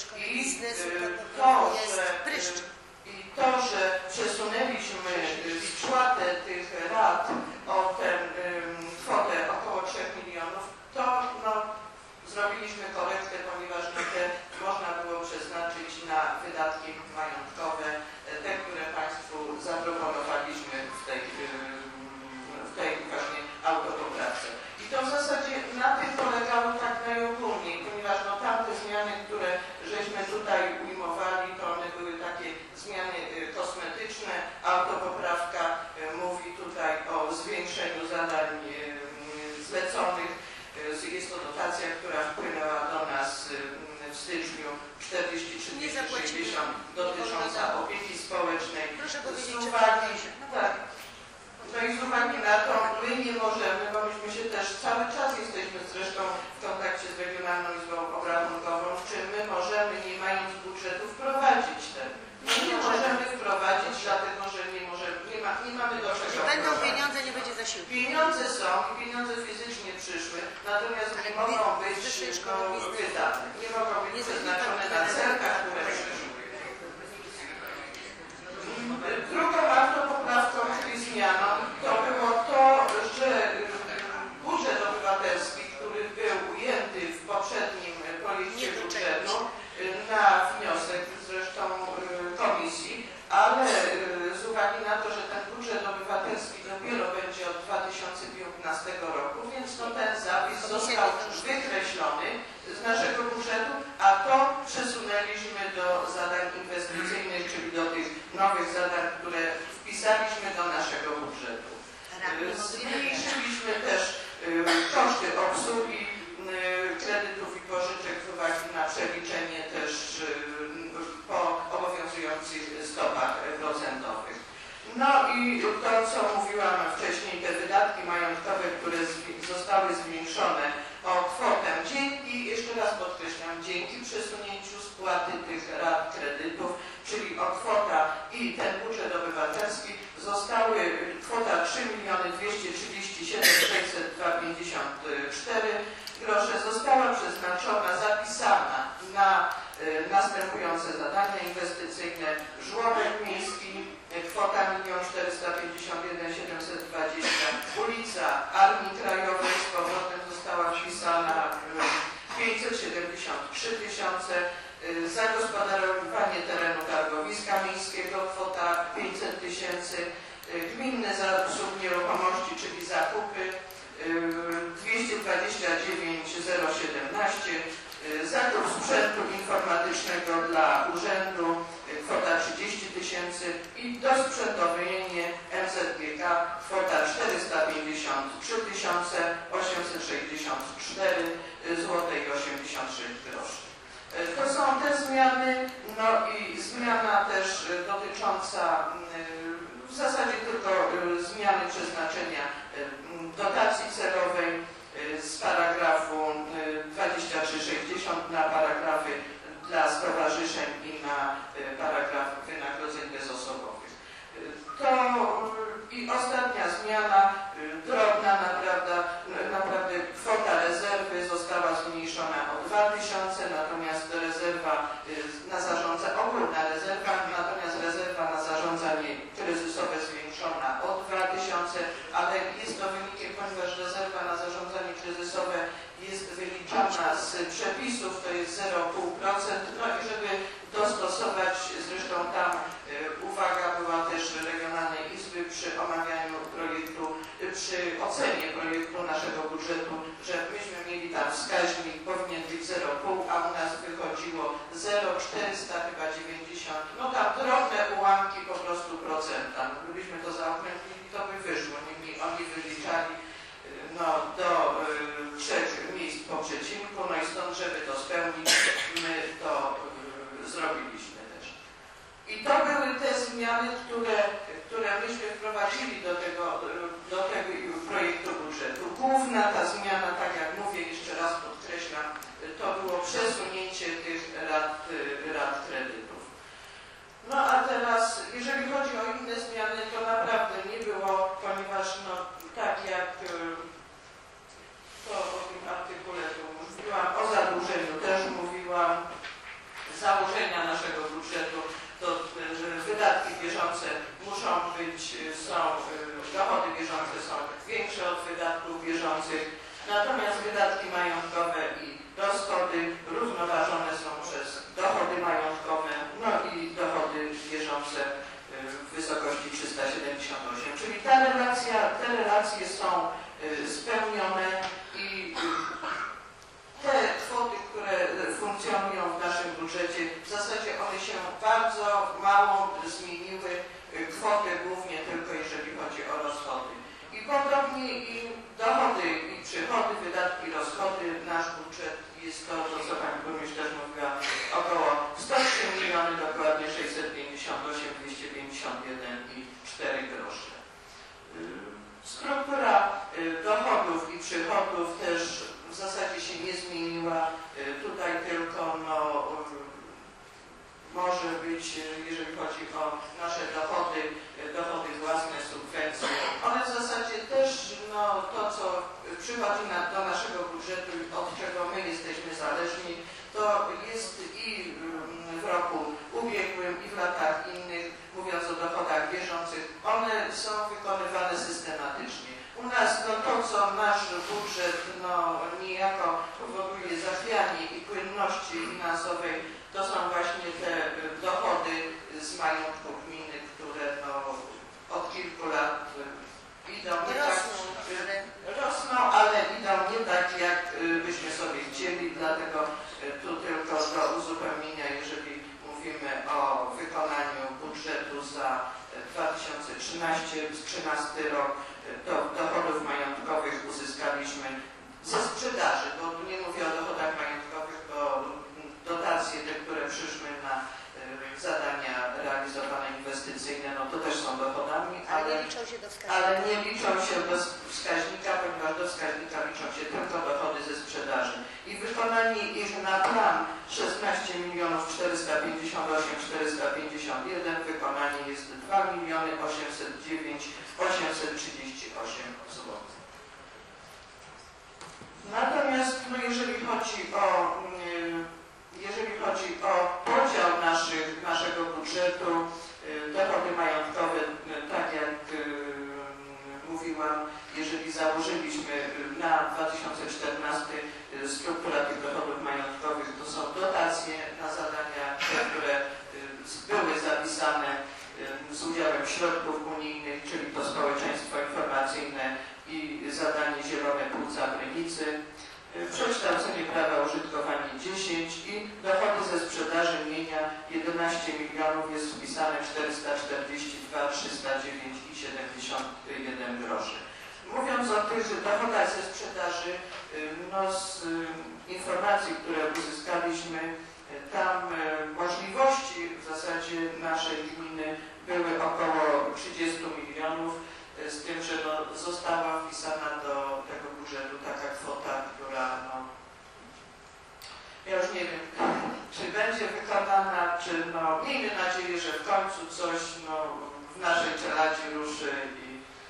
i to, że przesunęliśmy spłatę tych rat o tę kwotę około 3 milionów, to zrobiliśmy korektę, ponieważ te można było przeznaczyć na wydatki majątkowe, te, które Państwu zaproponowaliśmy w tej właśnie autopoprawce. I to w zasadzie na tym polegało tak najogólniej, ponieważ tamte zmiany, które żeśmy tutaj ujmowali, to one były takie zmiany kosmetyczne. Autopoprawka mówi tutaj o zwiększeniu zadań zleconych. Jest to dotacja, która wpłynęła do nas w styczniu 43 260 dotycząca opieki społecznej. Z uwagi na to my nie możemy, bo myśmy się też cały czas jesteśmy zresztą w kontakcie z Regionalną Izbą Obrachunkową, czy my możemy, nie mając budżetu, wprowadzić ten. My nie możemy wprowadzić, dlatego że nie mamy do czego. Będą pieniądze, nie będzie zasiłku. Pieniądze są i pieniądze fizycznie przyszły, natomiast nie mogą być wydane. Nie mogą być przeznaczone na celka, które przyszły. Drugą autopoprawką, czyli zmianą, to było to, że budżet obywatelski, który był ujęty w poprzednim projekcie budżetu na wniosek zresztą komisji, ale z uwagi na to, że ten budżet obywatelski dopiero będzie od 2015 roku, więc ten zapis został wykreślony z naszego budżetu, a to przesunęliśmy do zadań inwestycyjnych, czyli do tych nowych zadań, które wpisaliśmy do naszego budżetu. Zmniejszyliśmy też koszty obsługi kredytów i pożyczek z uwagi na przeliczenie też po obowiązujących stopach procentowych. No i to, co mówiłam wcześniej, te wydatki majątkowe, które zostały zwiększone o kwotę dzięki, jeszcze raz podkreślam, dzięki przesunięciu spłaty tych rat kredytów, czyli o kwota i ten budżet obywatelski zostały kwota 3 237 602,54 grosze została przeznaczona, zapisana na następujące zadania inwestycyjne. Żłobek miejski, kwota 1 451 720, ulica Armii Krajowej z powrotem została wpisana 573 000, zagospodarowanie terenu targowiska miejskiego, kwota 500 000, gminny zasób nieruchomości, czyli zakupy 229 017, zakup sprzętu informatycznego dla urzędu, kwota 30 000 i dosprzętowienie MZGK, kwota 453 864 zł i 86 groszy. To są te zmiany, no i zmiana też dotycząca w zasadzie tylko zmiany przeznaczenia dotacji celowej z paragrafu 2360 na paragrafy dla stowarzyszeń i na paragraf wynagrodzeń bezosobowych. To i ostatnia zmiana, drobna naprawdę kwota rezerwy została zmniejszona o 2000, natomiast rezerwa ogólna rezerwa, natomiast rezerwa na zarządzanie kryzysowe zwiększona o 2000, ale jest to wynikiem, ponieważ rezerwa na zarządzanie kryzysowe jest wyliczana z przepisów, to jest 0,5%, no i żeby dostosować zresztą zmiany, które myśmy wprowadzili do tego projektu budżetu. Główna ta zmiana, tak jak mówię, jeszcze raz podkreślam, to było przesunięcie tych rat kredytów. No a teraz, jeżeli chodzi o inne zmiany, to naprawdę nie było, ponieważ no, tak jak to o tym artykule tu mówiłam, o zadłużeniu też mówiłam, założenia naszego budżetu, to wydatki bieżące muszą być, dochody bieżące są większe od wydatków bieżących, natomiast wydatki majątkowe i rozchody równoważone są przez dochody majątkowe, no i dochody bieżące w wysokości 378, czyli te relacje są spełnione i te kwoty, które funkcjonują w naszym budżecie, w zasadzie one się bardzo mało zmieniły, kwoty głównie tylko jeżeli chodzi o rozchody. I podobnie i dochody i przychody, wydatki, rozchody, nasz budżet jest to co Pani Burmistrz też mówiła, około 103 miliony, dokładnie 658 251 i 4 grosze. Struktura dochodów i przychodów też w zasadzie się nie zmieniła. Tutaj tylko no, może być, jeżeli chodzi o nasze dochody własne, subwencje. One w zasadzie też no, to, co przychodzi do naszego budżetu, od czego my jesteśmy zależni, to jest i w roku ubiegłym, i w latach innych, mówiąc o dochodach bieżących, one są wykonywane systematycznie. U nas no, to, co nasz budżet no, niejako powoduje zachwianie i płynności finansowej, to są właśnie te dochody z majątku gminy, które no, od kilku lat idą nie tak, rosną, ale idą nie tak, jak byśmy sobie chcieli, dlatego tu tylko do uzupełnienia, jeżeli mówimy o wykonaniu budżetu za 2013 rok, to dochodów majątkowych uzyskaliśmy ze sprzedaży, bo tu nie mówię o dochodach majątkowych, bo dotacje te, które przyszły na zadania realizowane inwestycyjne, no to też są dochodami, ale nie liczą się do wskaźnika, ponieważ do wskaźnika liczą się tylko dochody ze sprzedaży. I wykonanie ich na plan 16 458 451, wykonanie jest 2 809 838 zł. Natomiast no, jeżeli chodzi o podział naszego budżetu, dochody majątkowe, tak jak mówiłam, jeżeli założyliśmy na 2014 struktura tych dochodów majątkowych, to są dotacje na zadania, które były zapisane z udziałem środków unijnych, czyli to społeczeństwo informacyjne i zadanie Zielone Płuca Brynicy, przekształcenie prawa użytkowania 10 i dochody ze sprzedaży mienia 11 milionów jest wpisane 442 309 i 71 groszy. Mówiąc o tych dochodach ze sprzedaży, no z informacji, które uzyskaliśmy, tam możliwości w zasadzie naszej gminy były około 30 milionów, z tym, że no, została wpisana do tego budżetu taka kwota, która no, ja już nie wiem, czy będzie wykonana, czy no, miejmy nadzieję, że w końcu coś no, w naszej czeladzie ruszy i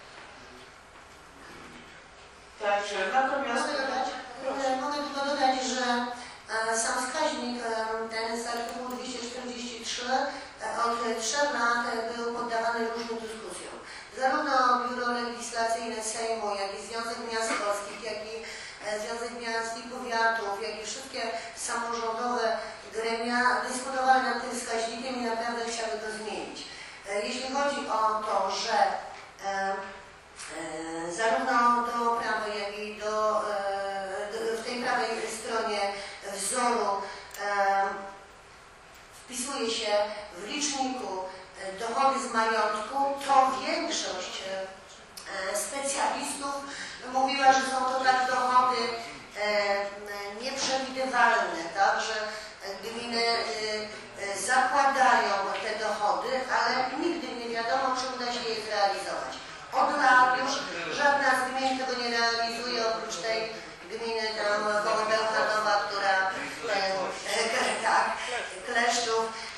także natomiast mogę tylko dodać, że sam wskaźnik ten z artykułu 243 od 3 lat był poddawany różnym dyskusjom. Zarówno Biuro Legislacyjne Sejmu, jak i Związek Miast Polskich, jak i Związek Miast i Powiatów, jak i wszystkie samorządowe gremia dyskutowały nad tym wskaźnikiem i naprawdę chciały to zmienić. Jeśli chodzi o to, że zarówno do prawej, jak i w tej prawej stronie wzoru wpisuje się w liczniku dochody z majątku, to większość specjalistów mówiła, że są to tak dochody nieprzewidywalne, tak, że gminy zakładają te dochody, ale nigdy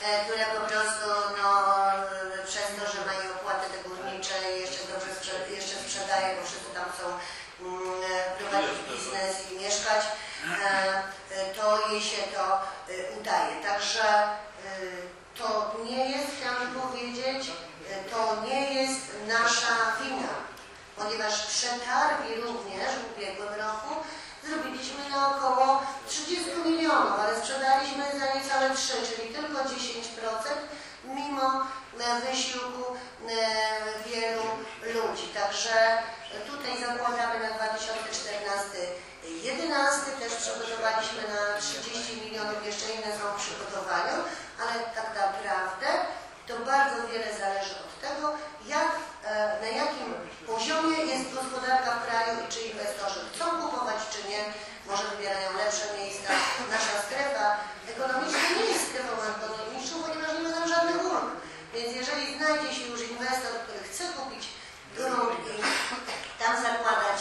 które po prostu przez to, że mają opłaty te górnicze i jeszcze sprzedają, bo wszyscy tam chcą prowadzić biznes i mieszkać, to jej się to udaje. Także to nie jest, chciałam powiedzieć, to nie jest nasza wina, ponieważ przetargi również w ubiegłym roku zrobiliśmy na około 30 milionów, ale sprzedaliśmy za niecałe 3, czyli tylko 10%, mimo wysiłku wielu ludzi. Także tutaj zakładamy na 2014-2011, też przygotowaliśmy na 30 milionów, jeszcze inne są w przygotowaniu, ale tak naprawdę to bardzo wiele zależy od tego, na jakim poziomie jest gospodarka w kraju i czy inwestorzy chcą kupować, czy nie. Może wybierają lepsze miejsca. Nasza strefa ekonomiczna nie jest strefą ekonomiczną, ponieważ nie ma tam żadnych ulg. Więc jeżeli znajdzie się już inwestor, który chce kupić grunt i tam zakładać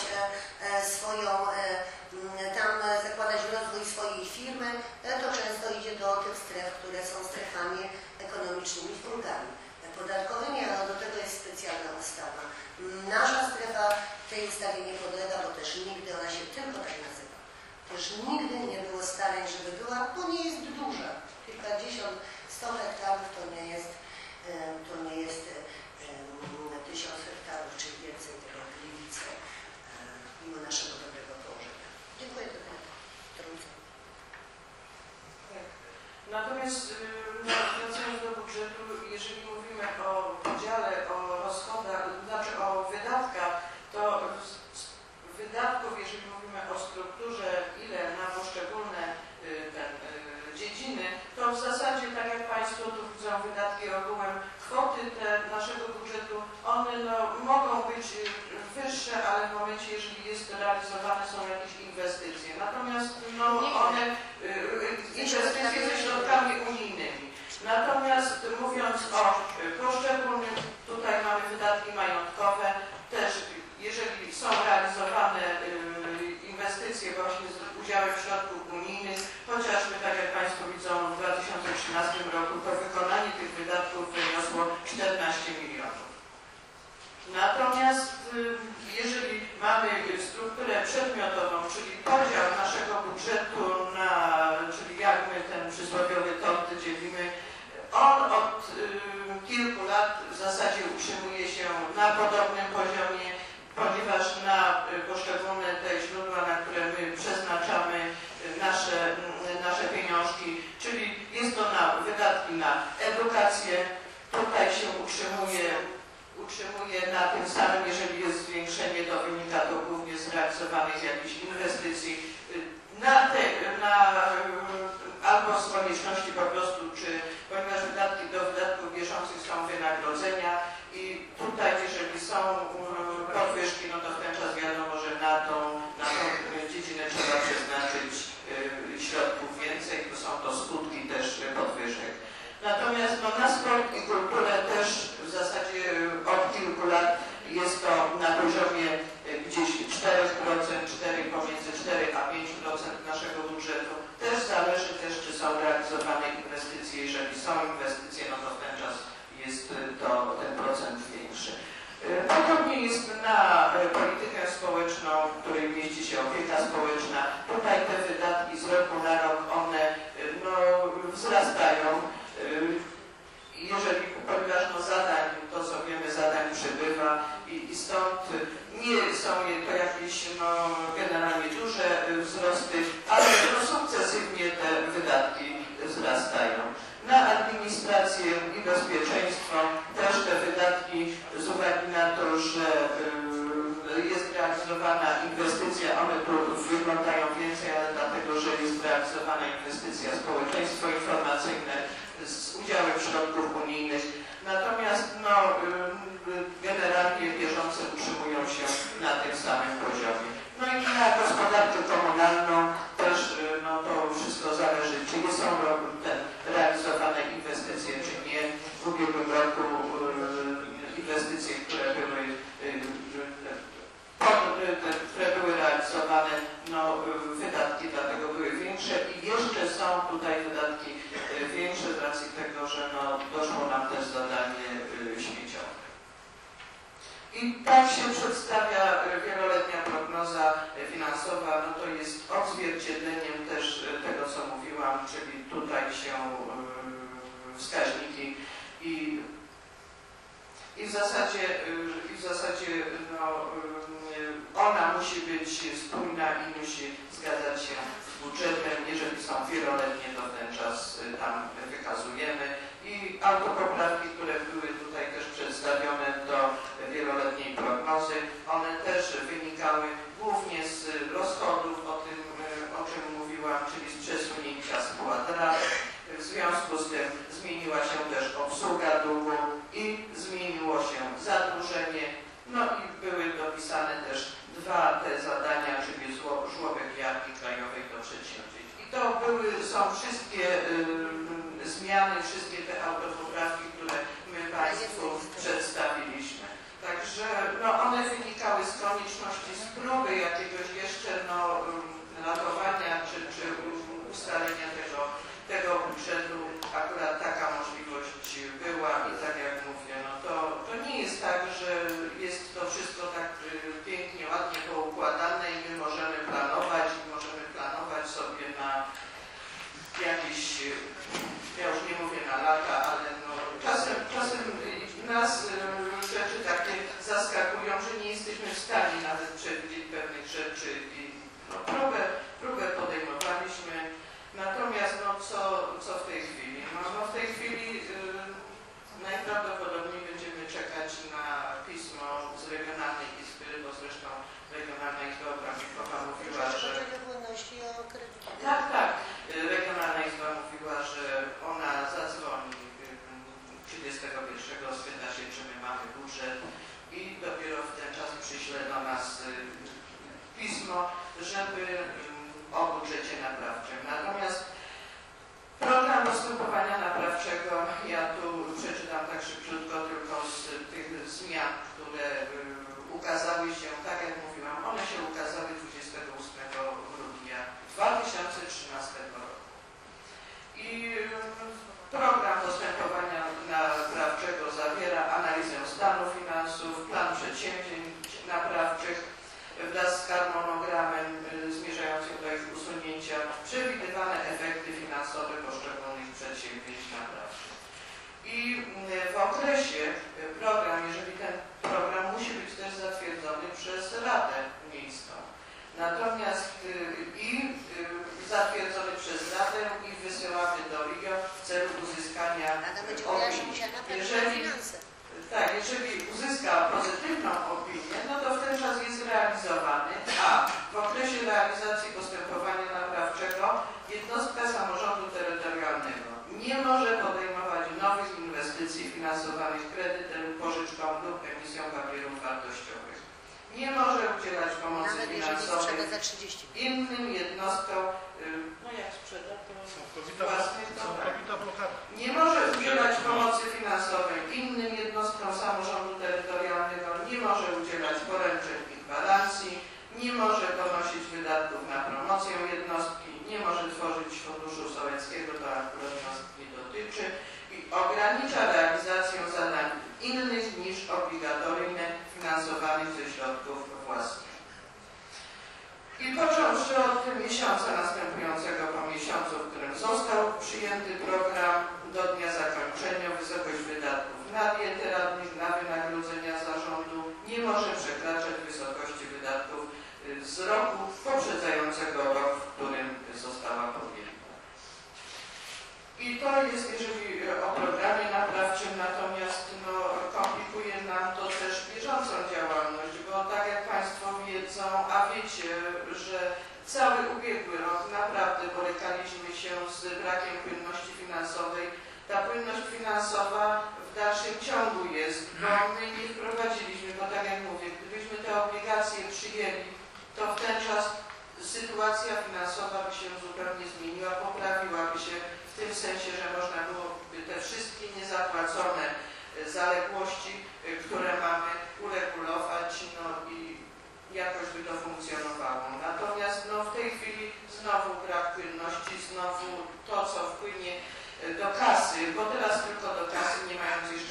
zakładać rozwój swojej firmy, to często idzie do tych stref, które są strefami ekonomicznymi z ulgami podatkowymi, ale do tego jest specjalna ustawa. Nasza strefa tej ustawie nie podlega, bo też nigdy ona się tylko tak nazywa. Też nigdy nie było starań, żeby była, bo nie jest duża. Kilkadziesiąt, 100 hektarów to nie jest 1000 hektarów, czy więcej tego jak Gliwice, mimo naszego dobrego położenia. Dziękuję za trudno. Natomiast wracając do budżetu, jeżeli mówimy o podziale, o rozchodach, znaczy o wydatkach, to wydatków, jeżeli mówimy o strukturze, ile na poszczególne dziedziny, to w zasadzie, tak jak Państwo tu widzą wydatki ogółem, kwoty te naszego budżetu, one mogą być wyższe, ale w momencie, jeżeli jest realizowane, są jakieś inwestycje. Natomiast one inwestycje ze środkami unijnymi. Natomiast mówiąc o poszczególnym, tutaj mamy wydatki majątkowe, też jeżeli są realizowane inwestycje właśnie z udziałem środków unijnych, chociażby tak jak Państwo widzą w 2013 roku to wykonanie tych wydatków wyniosło 14 milionów. Natomiast jeżeli mamy strukturę przedmiotową, czyli podział naszego budżetu czyli jak my ten przysłowiowy tort dzielimy, on od kilku lat w zasadzie utrzymuje się na podobnym poziomie, ponieważ na poszczególne te źródła, na które my przeznaczamy nasze pieniążki, czyli jest to na wydatki na edukację, tutaj się utrzymuje na tym samym, jeżeli jest zwiększenie, to wynika to głównie z realizowanych jakichś inwestycji, albo z konieczności po prostu, ponieważ wydatki do wydatków bieżących są wynagrodzenia i tutaj jeżeli są podwyżki, no to w ten czas wiadomo, że na tą dziedzinę trzeba przeznaczyć środków więcej, to są to skutki też podwyżek. Natomiast na sport i kulturę też w zasadzie od kilku lat jest to na poziomie gdzieś 4%, pomiędzy 4 a 5% naszego budżetu. Też zależy czy są realizowane inwestycje. Jeżeli są inwestycje, no to w ten czas jest ten procent większy. Podobnie jest na politykę społeczną, w której mieści się opieka społeczna. Tutaj te wydatki z roku na rok, one wzrastają. Ponieważ zadań, to co wiemy, zadań przybywa i stąd nie są to jakieś generalnie duże wzrosty, ale sukcesywnie te wydatki wzrastają. Na administrację i bezpieczeństwo też te wydatki z uwagi na to, że jest realizowana inwestycja, one tu wyglądają więcej, ale dlatego, że jest realizowana inwestycja społeczeństwo informacyjne z udziałem środków unijnych. Natomiast generalnie bieżące utrzymują się na tym samym poziomie. No i na gospodarkę komunalną też to wszystko zależy, czy nie są realizowane inwestycje, czy nie. W ubiegłym roku inwestycje, które były realizowane, wydatki dlatego były większe i jeszcze są tutaj wydatki większe z racji tego, że zadanie śmieciowe. I tak się przedstawia wieloletnia prognoza finansowa, no to jest odzwierciedleniem też tego, co mówiłam, czyli tutaj się wskaźniki i w zasadzie no, ona musi być spójna i musi zgadzać się z budżetem. Jeżeli są wieloletnie, to ten czas tam wykazujemy. I autopoprawki, które były tutaj też przedstawione do wieloletniej prognozy, one też wynikały głównie z rozchodów, o czym mówiłam, czyli z przesunięcia spłat rat. W związku z tym zmieniła się też obsługa długu i zmieniło się zadłużenie. No i były dopisane też dwa te zadania, czyli żłobek jarki krajowej do przedsięwzięć. I to są wszystkie zmiany, wszystkie te autopoprawki, które my Państwu przedstawiliśmy. Także no, one wynikały z konieczności, z próby jakiegoś jeszcze no, ratowania czy ustalenia tego budżetu. Akurat taka możliwość była i tak jak mówię, no to nie jest tak, że jest to wszystko tak pięknie, ładnie poukładane i my możemy planować sobie na jakieś, ja już nie mówię na lata, ale no, czasem nas rzeczy takie zaskakują, że nie jesteśmy w stanie nawet przewidzieć pewnych rzeczy i no, próbę podejmowaliśmy. Natomiast no, co w tej chwili? No w tej chwili najprawdopodobniej będziemy czekać na pismo z Regionalnej Izby, bo zresztą Regionalna Izba Obrachunkowa mówiła, że... Tak. Regionalna Izba mówiła, że ona zadzwoni 31, spyta się, czy my mamy budżet i dopiero w ten czas przyśle do nas pismo, żeby o budżecie naprawczym. Natomiast program postępowania naprawczego, ja tu przeczytam tak szybciutko tylko z tych zmian, które ukazały się, tak jak mówiłam, one się ukazały 28 grudnia 2013 roku. I program postępowania naprawczego zawiera analizę stanu finansów, plan przedsięwzięć naprawczych wraz z harmonogramem zmierzającym do ich usunięcia, przewidywane efekty finansowe poszczególnych przedsięwzięć naprawczych. I w okresie jeżeli ten program musi być też zatwierdzony przez Radę Miejską. Natomiast zatwierdzony przez Radę i wysyłamy do RIO w celu uzyskania opinii. Jeżeli uzyska pozytywną opinię, no to w ten czas jest realizowany, a w okresie realizacji postępowania naprawczego jednostka samorządu terytorialnego nie może podejmować nowych inwestycji finansowanych kredytem, pożyczką lub emisją papierów wartościowych. Nie może udzielać pomocy finansowej innym jednostkom, no jak sprzeda, to własnych, nie może udzielać pomocy finansowej innym jednostkom samorządu terytorialnego, nie może udzielać poręczeń i gwarancji, nie może ponosić wydatków na promocję jednostki, nie może tworzyć funduszu sołeckiego, to akurat nas nie dotyczy, i ogranicza realizację zadań innych niż obligatoryjne finansowanych ze środków własnych. I począwszy od miesiąca następującego po miesiącu, w którym został przyjęty program, do dnia zakończenia wysokość wydatków na dietę radnych, na wynagrodzenia zarządu nie może przekraczać wysokości wydatków z roku poprzedzającego rok, w którym została podjęta. I to jest, jeżeli o programie naprawczym, natomiast no, komplikuje nam to też bieżącą działalność, bo tak jak Państwo wiedzą, a wiecie, że cały ubiegły rok naprawdę borykaliśmy się z brakiem płynności finansowej. Ta płynność finansowa w dalszym ciągu jest, bo my nie wprowadziliśmy, bo tak jak mówię, gdybyśmy te obligacje przyjęli, to w ten czas sytuacja finansowa by się zupełnie zmieniła, poprawiłaby się w tym sensie, że można byłoby te wszystkie niezapłacone zaległości, które mamy, uregulować, no i jakoś by to funkcjonowało. Natomiast no, w tej chwili znowu brak płynności, znowu to, co wpłynie do kasy, bo teraz tylko do kasy, nie mając jeszcze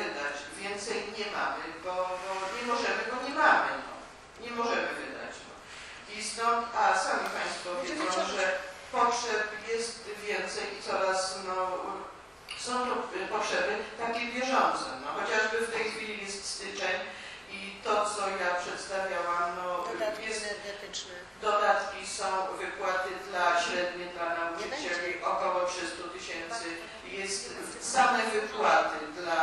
wydać, więcej nie mamy, bo nie możemy, bo nie mamy, no. Nie możemy wydać. No. I stąd, a sami Państwo wiedzą, że potrzeb jest więcej i coraz, no, są to potrzeby takie bieżące, no. Chociażby w tej chwili jest styczeń i to, co ja przedstawiałam, no, jest, dodatki są, wypłaty średnie dla nauczycieli około 300 000, jest same wypłaty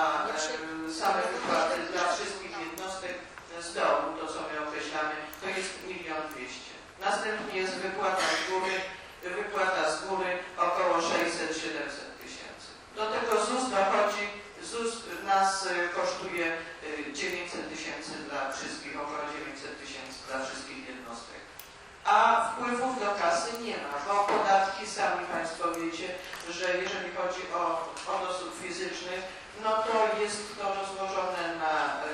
dla wszystkich jednostek z dołu, to co my określamy, to jest 1 200 000. Następnie jest wypłata z góry około 600-700 000. Do tego ZUS dochodzi, ZUS nas kosztuje 900 000 dla wszystkich, około 900 000 dla wszystkich jednostek. A wpływów do kasy nie ma, bo podatki, sami Państwo wiecie, że jeżeli chodzi od osób fizycznych, no to jest to rozłożone na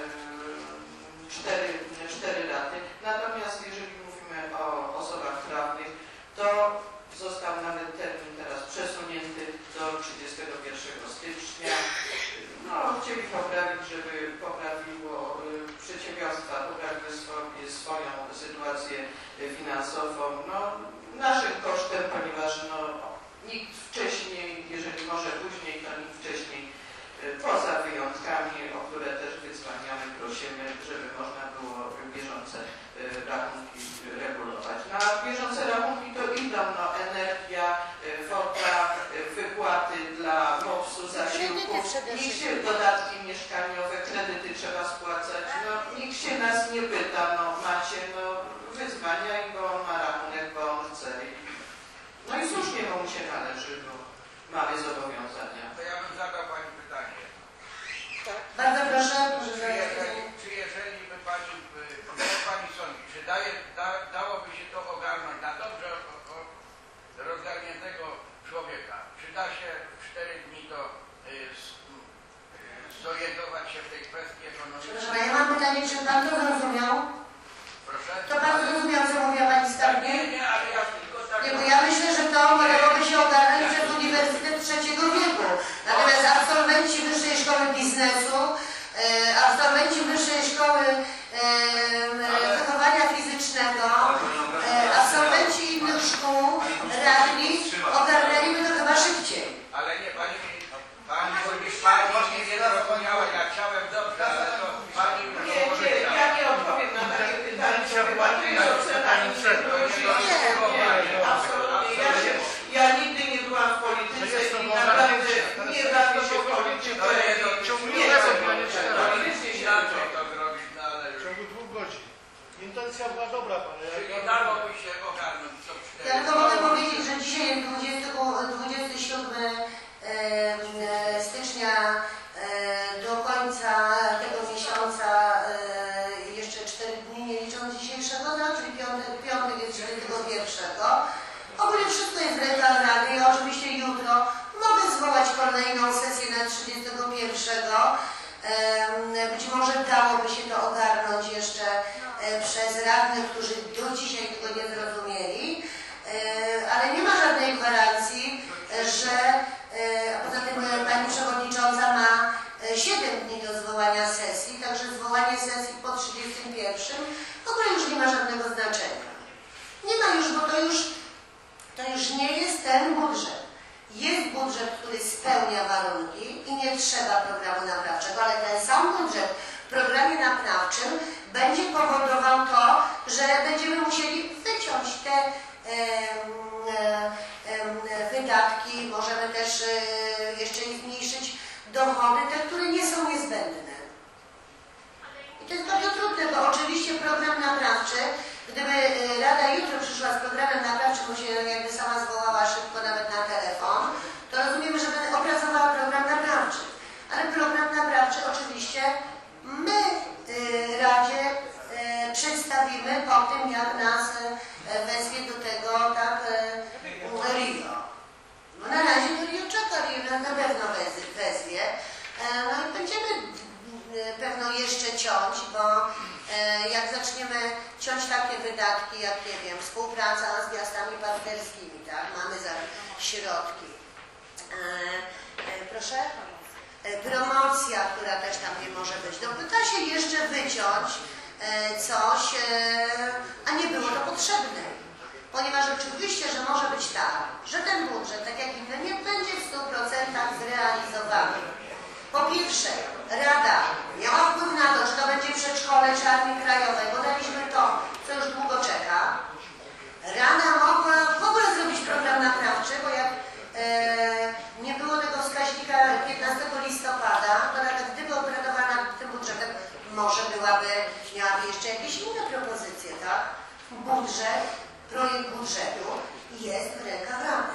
4 raty. Natomiast jeżeli mówimy o osobach prawnych, to został nawet termin teraz przesunięty do 31 stycznia. No, chcieli poprawić, żeby poprawiło przedsiębiorstwa, poprawiły swoją sytuację finansową. No, naszym kosztem, ponieważ no, nikt wcześniej, jeżeli może później, to nikt wcześniej, poza wyjątkami, o które też wyzwaniamy, prosimy, żeby można było bieżące rachunki regulować. Na bieżące rachunki to idą no, energia, woda, wypłaty dla MOPS-u, zasiłków, nikt się dodatki mieszkaniowe, kredyty trzeba spłacać. No, nikt się nas nie pyta, no macie no, wyzwania i bo on ma rachunek, bo on chce. No i słusznie, bo mu się należy, bo mamy zobowiązania. To ja bym zadał Pani pytanie. Tak. Bardzo proszę. Czy jeżeli by Pani, jak Pani sądzi, czy dałoby się to ogarnąć na dobrze rozgarniętego człowieka? Czy da się w 4 dni to zorientować się w tej kwestii ekonomicznej? Proszę, ja mam pytanie, czy Pan to zrozumiał? Proszę? To Pan zrozumiał, co mówiła Pani Skarbnik? Nie, ale ja tylko tak... Nie, bo ja myślę, że to należałoby się ogarnąć przez Uniwersytet III wieku. Natomiast absolwenci Wyższej Szkoły Biznesu, absolwenci Wyższej Szkoły Wychowania Fizycznego, absolwenci innych szkół, radni ogarnęliby to chyba szybciej. Ale nie, Pani nie zrozumiała, ja chciałem dobrze, ale to Pani... Ja nie odpowiem na takie pytanie, to jest ocena absolutnie. Ja nigdy nie byłam w polityce i naprawdę nie bawię się w politykę. Politycznie się to zrobić, no ale... W ciągu 2 godzin. Intencja była dobra, Panie. Czyli dałoby się ogarnąć co 4 Ja tylko mogę powiedzieć, że dzisiaj jest 27 stycznia, do końca tego miesiąca jeszcze 4 dni, nie licząc dzisiejszego, no, czyli piątek jest 31. Ogólnie wszystko jest w rękach Rady. Ja oczywiście jutro mogę zwołać kolejną sesję na 31. Być może dałoby się to ogarnąć jeszcze przez radnych, którzy do dzisiaj tego nie zrozumieli, ale nie ma żadnej gwarancji, że poza tym Pani Przewodnicząca ma 7 dni do zwołania sesji, także zwołanie sesji po 31 w ogóle już nie ma żadnego znaczenia. Nie ma już, bo to już nie jest ten budżet. Jest budżet, który spełnia warunki i nie trzeba programu naprawczego, ale ten sam budżet w programie naprawczym będzie powodował to, że będziemy musieli wyciąć te wydatki, możemy też jeszcze zmniejszyć dochody, te, które nie są niezbędne. I to jest bardzo trudne, bo oczywiście program naprawczy, gdyby Rada jutro przyszła z programem naprawczym, bo się jakby sama zwołała szybko nawet na telefon, to rozumiemy, że będę opracowała program naprawczy. Ale program naprawczy oczywiście my Radzie przedstawimy po tym, jak nas wezwie do tego tak RIO. No na razie to RIO czeka, RIO nas na pewno wezwie. No i będziemy pewno jeszcze ciąć, bo jak zaczniemy ciąć takie wydatki, jak nie wiem, współpraca z miastami partnerskimi, tak, mamy za środki. Proszę? promocja, która też tam nie może być. No da się jeszcze wyciąć coś, a nie było to potrzebne. Ponieważ oczywiście, że może być tak, że ten budżet, tak jak inny, nie będzie w 100% zrealizowany. Po pierwsze, Rada miała wpływ na to, czy to będzie przedszkole, czy Armii Krajowej, bo daliśmy to, co już długo czeka. Rada mogła w ogóle zrobić program naprawczy, bo jak nie było tego wskaźnika 15 listopada, to nawet gdyby operatowała nad tym budżetem, może miałaby jeszcze jakieś inne propozycje, tak? Projekt budżetu jest w rękach Rady.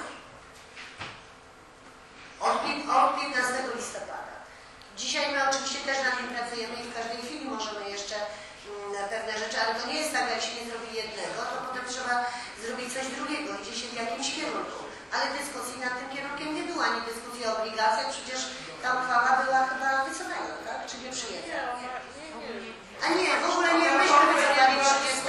Od 15 listopada. Dzisiaj my oczywiście też nad tym pracujemy i w każdej chwili możemy jeszcze pewne rzeczy, ale to nie jest tak, jak się nie zrobi jednego, to potem trzeba zrobić coś drugiego, idzie się w jakimś kierunku. Ale dyskusji nad tym kierunkiem nie było, ani dyskusji o obligacjach, przecież ta uchwała była chyba wycofana, tak? Czy nie przyjęta? A nie, w ogóle nie myśmy wycofali 30,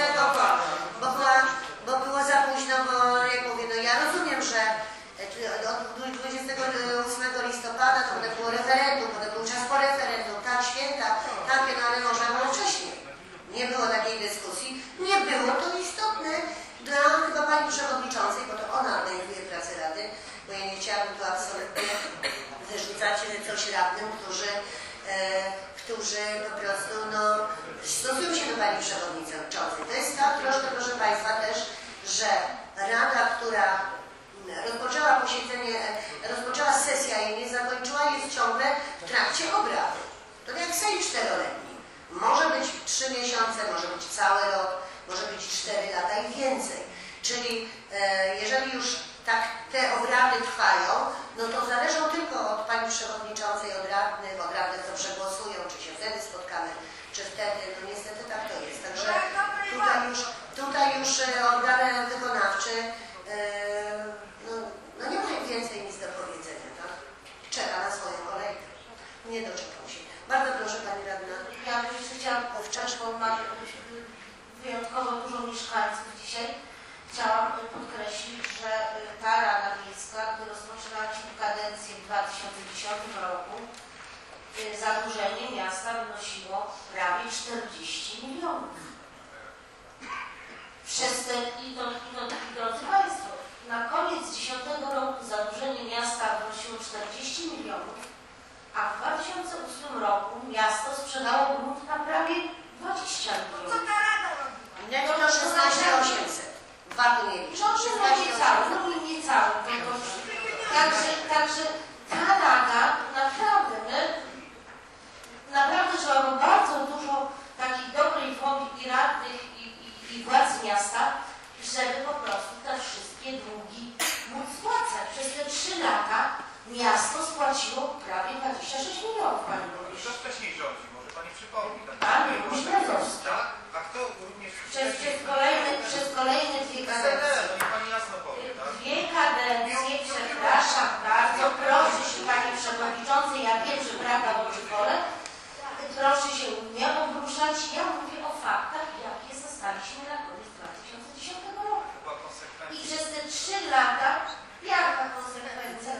bo było za późno, bo jak mówię, no ja rozumiem, że od 28 listopada to potem było referendum, potem był czas po referendum, tak, święta, takie, no ale można było wcześniej. Nie było takiej dyskusji, nie było to istotne dla chyba pani przewodniczącej, bo to ona organizuje pracę Rady, bo ja nie chciałabym tu absolutnie wyrzucać coś radnym, którzy po prostu stosują się do pani przewodniczącej. To jest tak troszkę, proszę państwa, też, że Rada, która rozpoczęła sesja i nie zakończyła, jest ciągle w trakcie obrad. To jak Sejm 4-letni. Może być 3 miesiące, może być cały rok, może być 4 lata i więcej. Czyli jeżeli już tak te obrady trwają, no to zależą tylko od pani przewodniczącej, od radnych to przegłosują, czy się wtedy spotkamy, czy wtedy, no niestety tak to jest. Także tutaj już organ wykonawczy no nie ma więcej nic do powiedzenia, tak? Czeka na swoją kolejkę. Nie doczekał się. Bardzo proszę pani radna. Ja jeszcze chciałam powczoraj, bo mam wyjątkowo dużo mieszkańców dzisiaj. Chciałam podkreślić, że ta Rada Miejska, gdy rozpoczynała kadencję w 2010 roku, zadłużenie miasta wynosiło prawie 40 milionów. Drodzy Państwo, na koniec 2010 roku zadłużenie miasta wynosiło 40 milionów, a w 2008 roku miasto sprzedało grunt na prawie 20 milionów. Co ta Rada robi? Netto 16 800. Warto nie liczyć. Niecały. Także ta Rada, naprawdę trzeba było bardzo dużo takiej dobrej woli i radnych i władz miasta, żeby po prostu te wszystkie długi móc spłacać. Przez te 3 lata miasto spłaciło prawie 26 milionów, pani burmistrz. Kto wcześniej rządzi? Może pani przypomni? Pan burmistrz Brzozowski. Tak? A kto również Przez kolejne 2 kadencje. Pani jasno powie, tak? 2 kadencje, przepraszam bardzo, proszę się pani przewodniczącej, ja wiem, że prawda bądź wolę, proszę się nie obruszać, ja mówię o faktach, jakie zostaliśmy na koniec 2010 roku. I przez te 3 lata, jaka konsekwencja?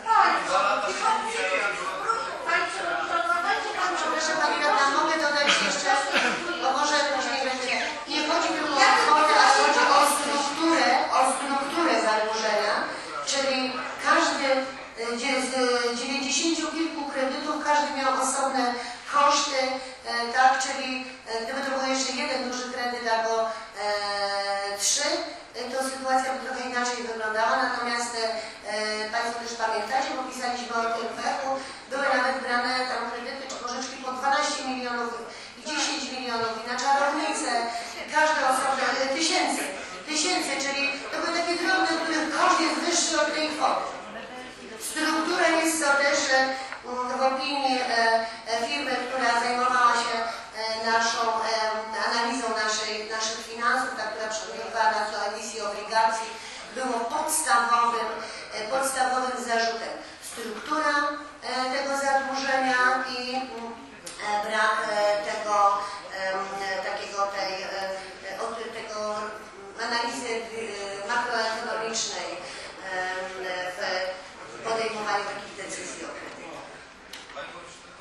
Pani przewodnicząca, dajcie pan Proszę pani radna, mogę dodać jeszcze, bo może później będzie. Nie chodzi tylko o kwotę, a chodzi o strukturę zadłużenia, czyli każdy z 90 kilku kredytów, każdy miał osobne koszty, tak, czyli gdyby to był jeszcze jeden duży kredyt albo 3, to sytuacja by trochę inaczej wyglądała, natomiast Państwo też pamiętacie, bo pisaliśmy o tym w echu, były nawet brane tam kredyty czy pożyczki po 12 milionów i 10 milionów i na czarownicę, każde osobne tysięcy, czyli to były takie drobne, których koszt jest wyższy od tej kwoty. Struktura jest to też w opinii firmy, która zajmowała się analizą naszych finansów, ta, która przygotowała nas do emisji obligacji, było podstawowym zarzutem. Struktura tego zadłużenia i brak tego analizy makroekonomicznej w podejmowaniu takich decyzji o kredytach. Pani Burmistrz,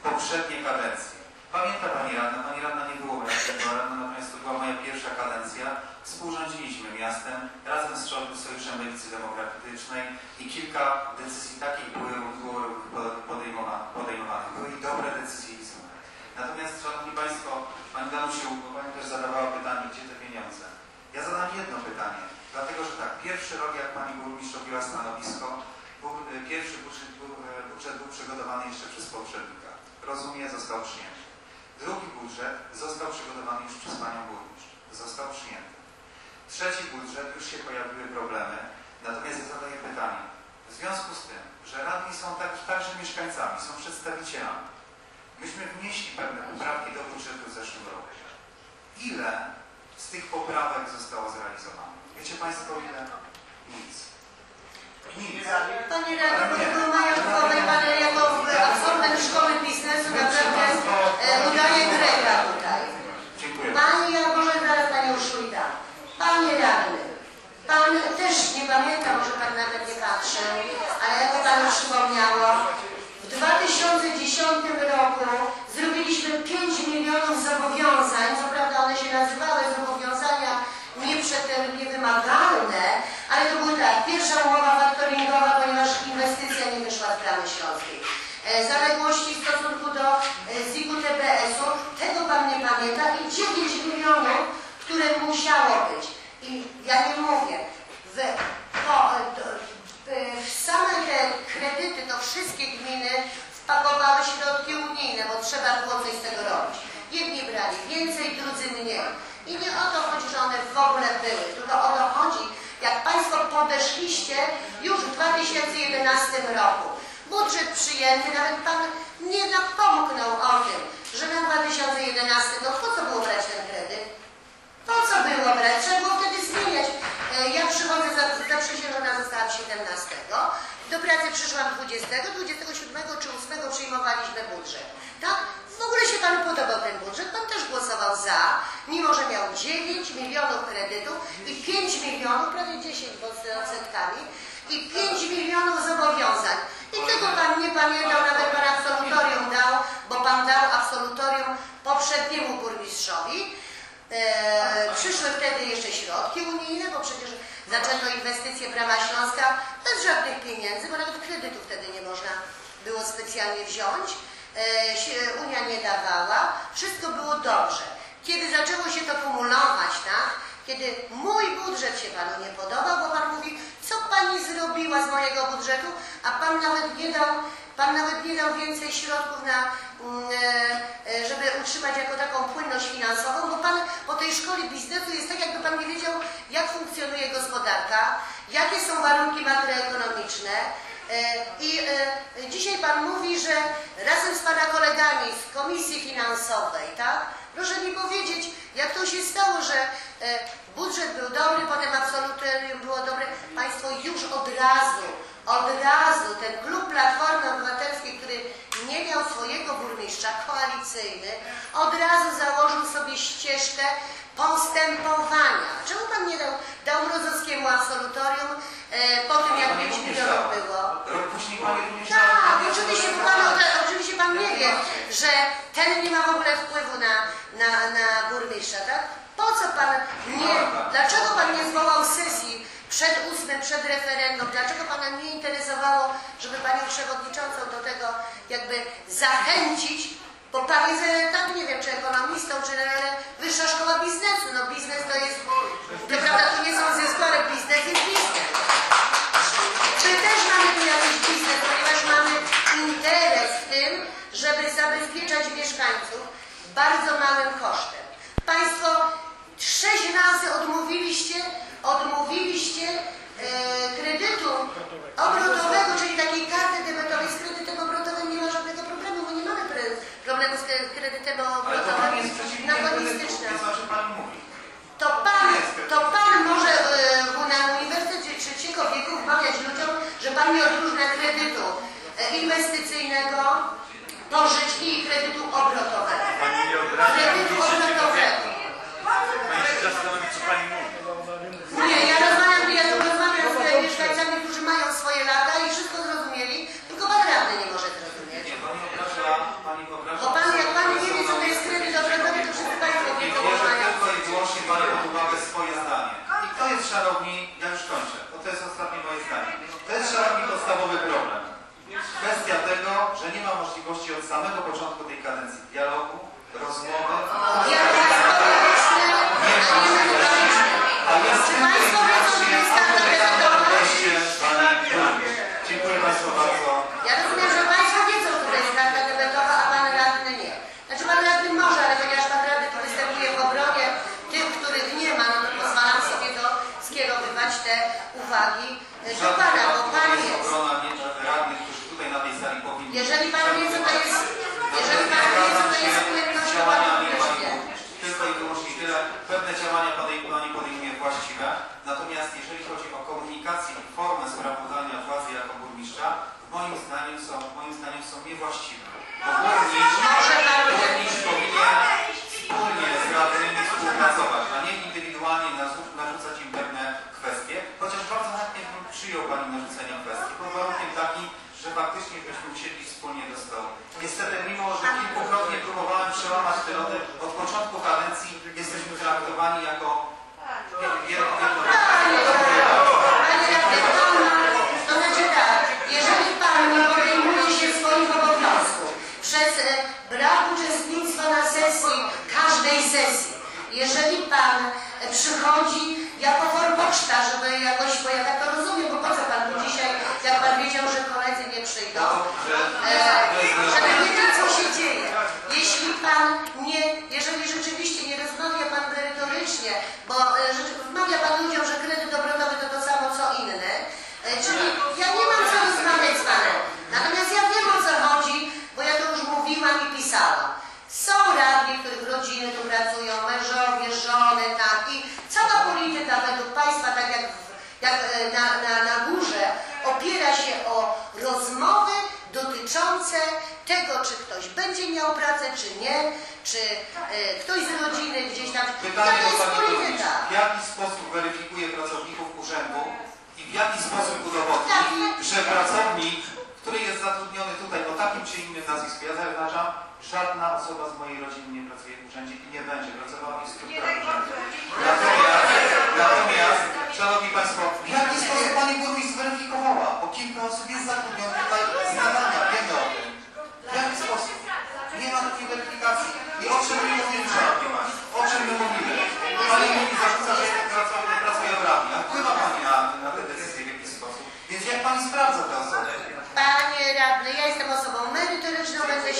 poprzednie kadencje. Pamięta Pani radna nie było była radna, natomiast to była moja pierwsza kadencja. Współrządziliśmy miastem razem z Sojuszem Lewicy Demokratycznej i kilka decyzji takich było podejmowanych. Były i dobre decyzje i złe. Natomiast, Szanowni Państwo, Pani Danusiu, bo Pani też zadawała pytanie, gdzie te pieniądze. Ja zadam jedno pytanie, dlatego że tak, pierwszy rok, jak Pani burmistrz robiła stanowisko, pierwszy budżet był przygotowany jeszcze przez poprzednika. Rozumiem, został przyjęty. Drugi budżet został przygotowany już przez Panią burmistrz. Został przyjęty. Trzeci budżet, już się pojawiły problemy. Natomiast ja zadaję pytanie. W związku z tym, że radni są także mieszkańcami, są przedstawicielami, myśmy wnieśli pewne poprawki do budżetu w zeszłym roku. Ile z tych poprawek zostało zrealizowanych? Wiecie Państwo ile? Nic. Nic. Panie radny, Pan jako absolwent szkoły biznesu naprawdę udaje Greka tutaj. Dziękuję. Ja może zaraz Panią Szulta. Panie radny, Pan też nie pamięta, może Pan nawet nie patrzył, ale jako Panu przypomniało, w 2010 roku zrobiliśmy 5 milionów zobowiązań, co prawda one się nazywały zobowiązania niewymagalne, ale to były tak, pierwsza umowa faktoringowa, ponieważ inwestycja nie wyszła z Bramy Śląskiej. Zaległości w stosunku do ZIG-u TBS-u, tego Pan nie pamięta i 9 milionów, które musiało być. I ja nie mówię, w same te kredyty, to wszystkie gminy wpakowały środki unijne, bo trzeba było coś z tego robić. Jedni brali więcej, drudzy mniej. I nie o to chodzi, że one w ogóle były, tylko o to chodzi, jak Państwo podeszliście już w 2011 roku. Budżet przyjęty, nawet Pan nie napomknął o tym, że na 2011, no po co było brać ten kredyt? Po co było brać? Trzeba było wtedy zmieniać. Ja przychodzę, zaprzysiężona zostałam 17. Do pracy przyszłam 20, 27 czy 8 przyjmowaliśmy budżet. Tak? W ogóle się Panu podobał ten budżet, Pan też głosował za, mimo że miał 9 milionów kredytów i 5 milionów, prawie 10 odsetkami, i 5 milionów zobowiązań. I tego Pan nie pamiętał, nawet Pan absolutorium dał, bo Pan dał absolutorium poprzedniemu burmistrzowi. Przyszły wtedy jeszcze środki unijne, bo przecież zaczęto inwestycje Brama Śląska bez żadnych pieniędzy, bo nawet kredytu wtedy nie można było specjalnie wziąć. Unia nie dawała, wszystko było dobrze. Kiedy zaczęło się to kumulować, tak? Kiedy mój budżet się Panu nie podobał, bo Pan mówi, co Pani zrobiła z mojego budżetu, a Pan nawet nie dał więcej środków żeby utrzymać jako taką płynność finansową, bo Pan po tej szkole biznesu jest tak, jakby Pan nie wiedział, jak funkcjonuje gospodarka, jakie są warunki makroekonomiczne. I dzisiaj Pan mówi, że razem z Pana kolegami z Komisji Finansowej, tak? Proszę mi powiedzieć, jak to się stało, że budżet był dobry, potem absolutorium było dobre. Państwo już od razu ten klub Platformy Obywatelskiej, który nie miał swojego burmistrza, koalicyjny, od razu założył sobie ścieżkę postępowania. Czemu Pan nie dał Mrozowskiemu absolutorium po tym, jak 5 milionów było? Tak, oczywiście Pan nie wie, że ten nie ma w ogóle wpływu na burmistrza, tak? Po co Pan dlaczego Pan nie zwołał sesji przed 8, przed referendum? Dlaczego Pana nie interesowało, żeby Panią Przewodniczącą do tego jakby zachęcić? Bo Pan jest, tak nie wiem, czy ekonomistą, czy wyższa szkoła biznesu. No biznes to jest, to prawda, to nie są zysky, ale biznes jest biznes. My też mamy tu jakiś biznes, ponieważ mamy interes w tym, żeby zabezpieczać mieszkańców bardzo małym kosztem. Państwo 6 razy odmówiliście kredytu obrotowego, czyli takiej karty debetowej. Z kredytem obrotowym nie ma żadnego problemu, bo nie mamy problemu z kredytem obrotowym nakładnistycznym. To pan może na Uniwersytecie Trzeciego Wieku wmawiać ludziom, że Pan nie odróżnia kredytu inwestycyjnego, pożyczki i kredytu obrotowego. Kredytu obrotowego. Pani się zastanowi, co Pani mówi. Nie, ja rozmawiam z mieszkańcami, którzy mają swoje lata i wszystko zrozumieli, tylko Pan radny nie może zrozumieć. Nie, Pani tego, że nie ma możliwości od samego początku tej kadencji dialogu, rozmowy. Dziękuję Państwu bardzo. Ja rozumiem, że Państwo wiedzą, że jest karta debetowa, a Pan Radny nie. Znaczy Pan Radny może, ale ponieważ Pan Radny tu występuje w obronie tych, których nie ma, no to pozwalam sobie skierowywać te uwagi do Pana, bo Pan jest. Obrona radnych, którzy tutaj na tej sali powinni. Jeżeli Pan wie, co to jest, płynność, to Pan również wie. Tylko i wyłącznie tyle. Pewne działania Pani podejmuje właściwe. Natomiast jeżeli chodzi o komunikację i formę sprawowania władzy jako burmistrza, moim zdaniem są niewłaściwe. Bo burmistrz powinien wspólnie z radnymi współpracować, a nie indywidualnie narzucać im pewne kwestie. Chociaż bardzo chętnie bym przyjął Pani narzucenie kwestii, pod warunkiem takim, że faktycznie byśmy usiedli wspólnie do stołu. Niestety, mimo że kilkukrotnie próbowałem przełamać te lody, od początku kadencji jesteśmy traktowani jako to znaczy tak, jeżeli Pan nie podejmuje się swoich obowiązków przez brak uczestnictwa na sesji, każdej sesji, jeżeli Pan przychodzi jako forpoczta, żeby jakoś, bo ja tak to rozumiem, bo po co Pan tu dzisiaj, jak Pan wiedział, że koledzy nie przyjdą, żeby wiedzieć, co się dzieje. Jeżeli rzeczywiście nie rozmawia Pan merytorycznie, bo wmawia Pan ludziom, że kredyt obrotowy to samo, co inne, czyli ja nie mam co rozmawiać z Panem. Natomiast ja wiem, o co chodzi, bo ja to już mówiłam i pisałam. Są radni, których rodziny tu pracują, mężowie, żony, tak, i cała polityka według Państwa, tak jak na górze, opiera się o rozmowy dotyczące tego, czy ktoś będzie miał pracę, czy nie, czy ktoś z rodziny gdzieś tam. Pytanie to jest polityka. W jaki sposób weryfikuje pracowników urzędu i w jaki sposób udowodni, że pracownik, który jest zatrudniony tutaj o takim czy innym nazwisku, ja zaznaczam, żadna osoba z mojej rodziny nie pracuje w urzędzie i nie będzie pracowała w strukturach urzędu. Natomiast, Szanowni Państwo, w jaki sposób Pani burmistrz zweryfikowała? Bo kilka osób jest zatrudnionych tutaj z nadania, wiemy o tym. W jaki sposób? Nie ma takiej weryfikacji. I o czym my mówimy, Szanowni Państwo? O czym my mówimy? Pani mówi, zarzuca, że nie pracuje w Radzie. A wpływa Pani na te decyzje w jakiś sposób. Więc jak Pani sprawdza te osoby? Panie radny, ja jestem osobą merytoryczną,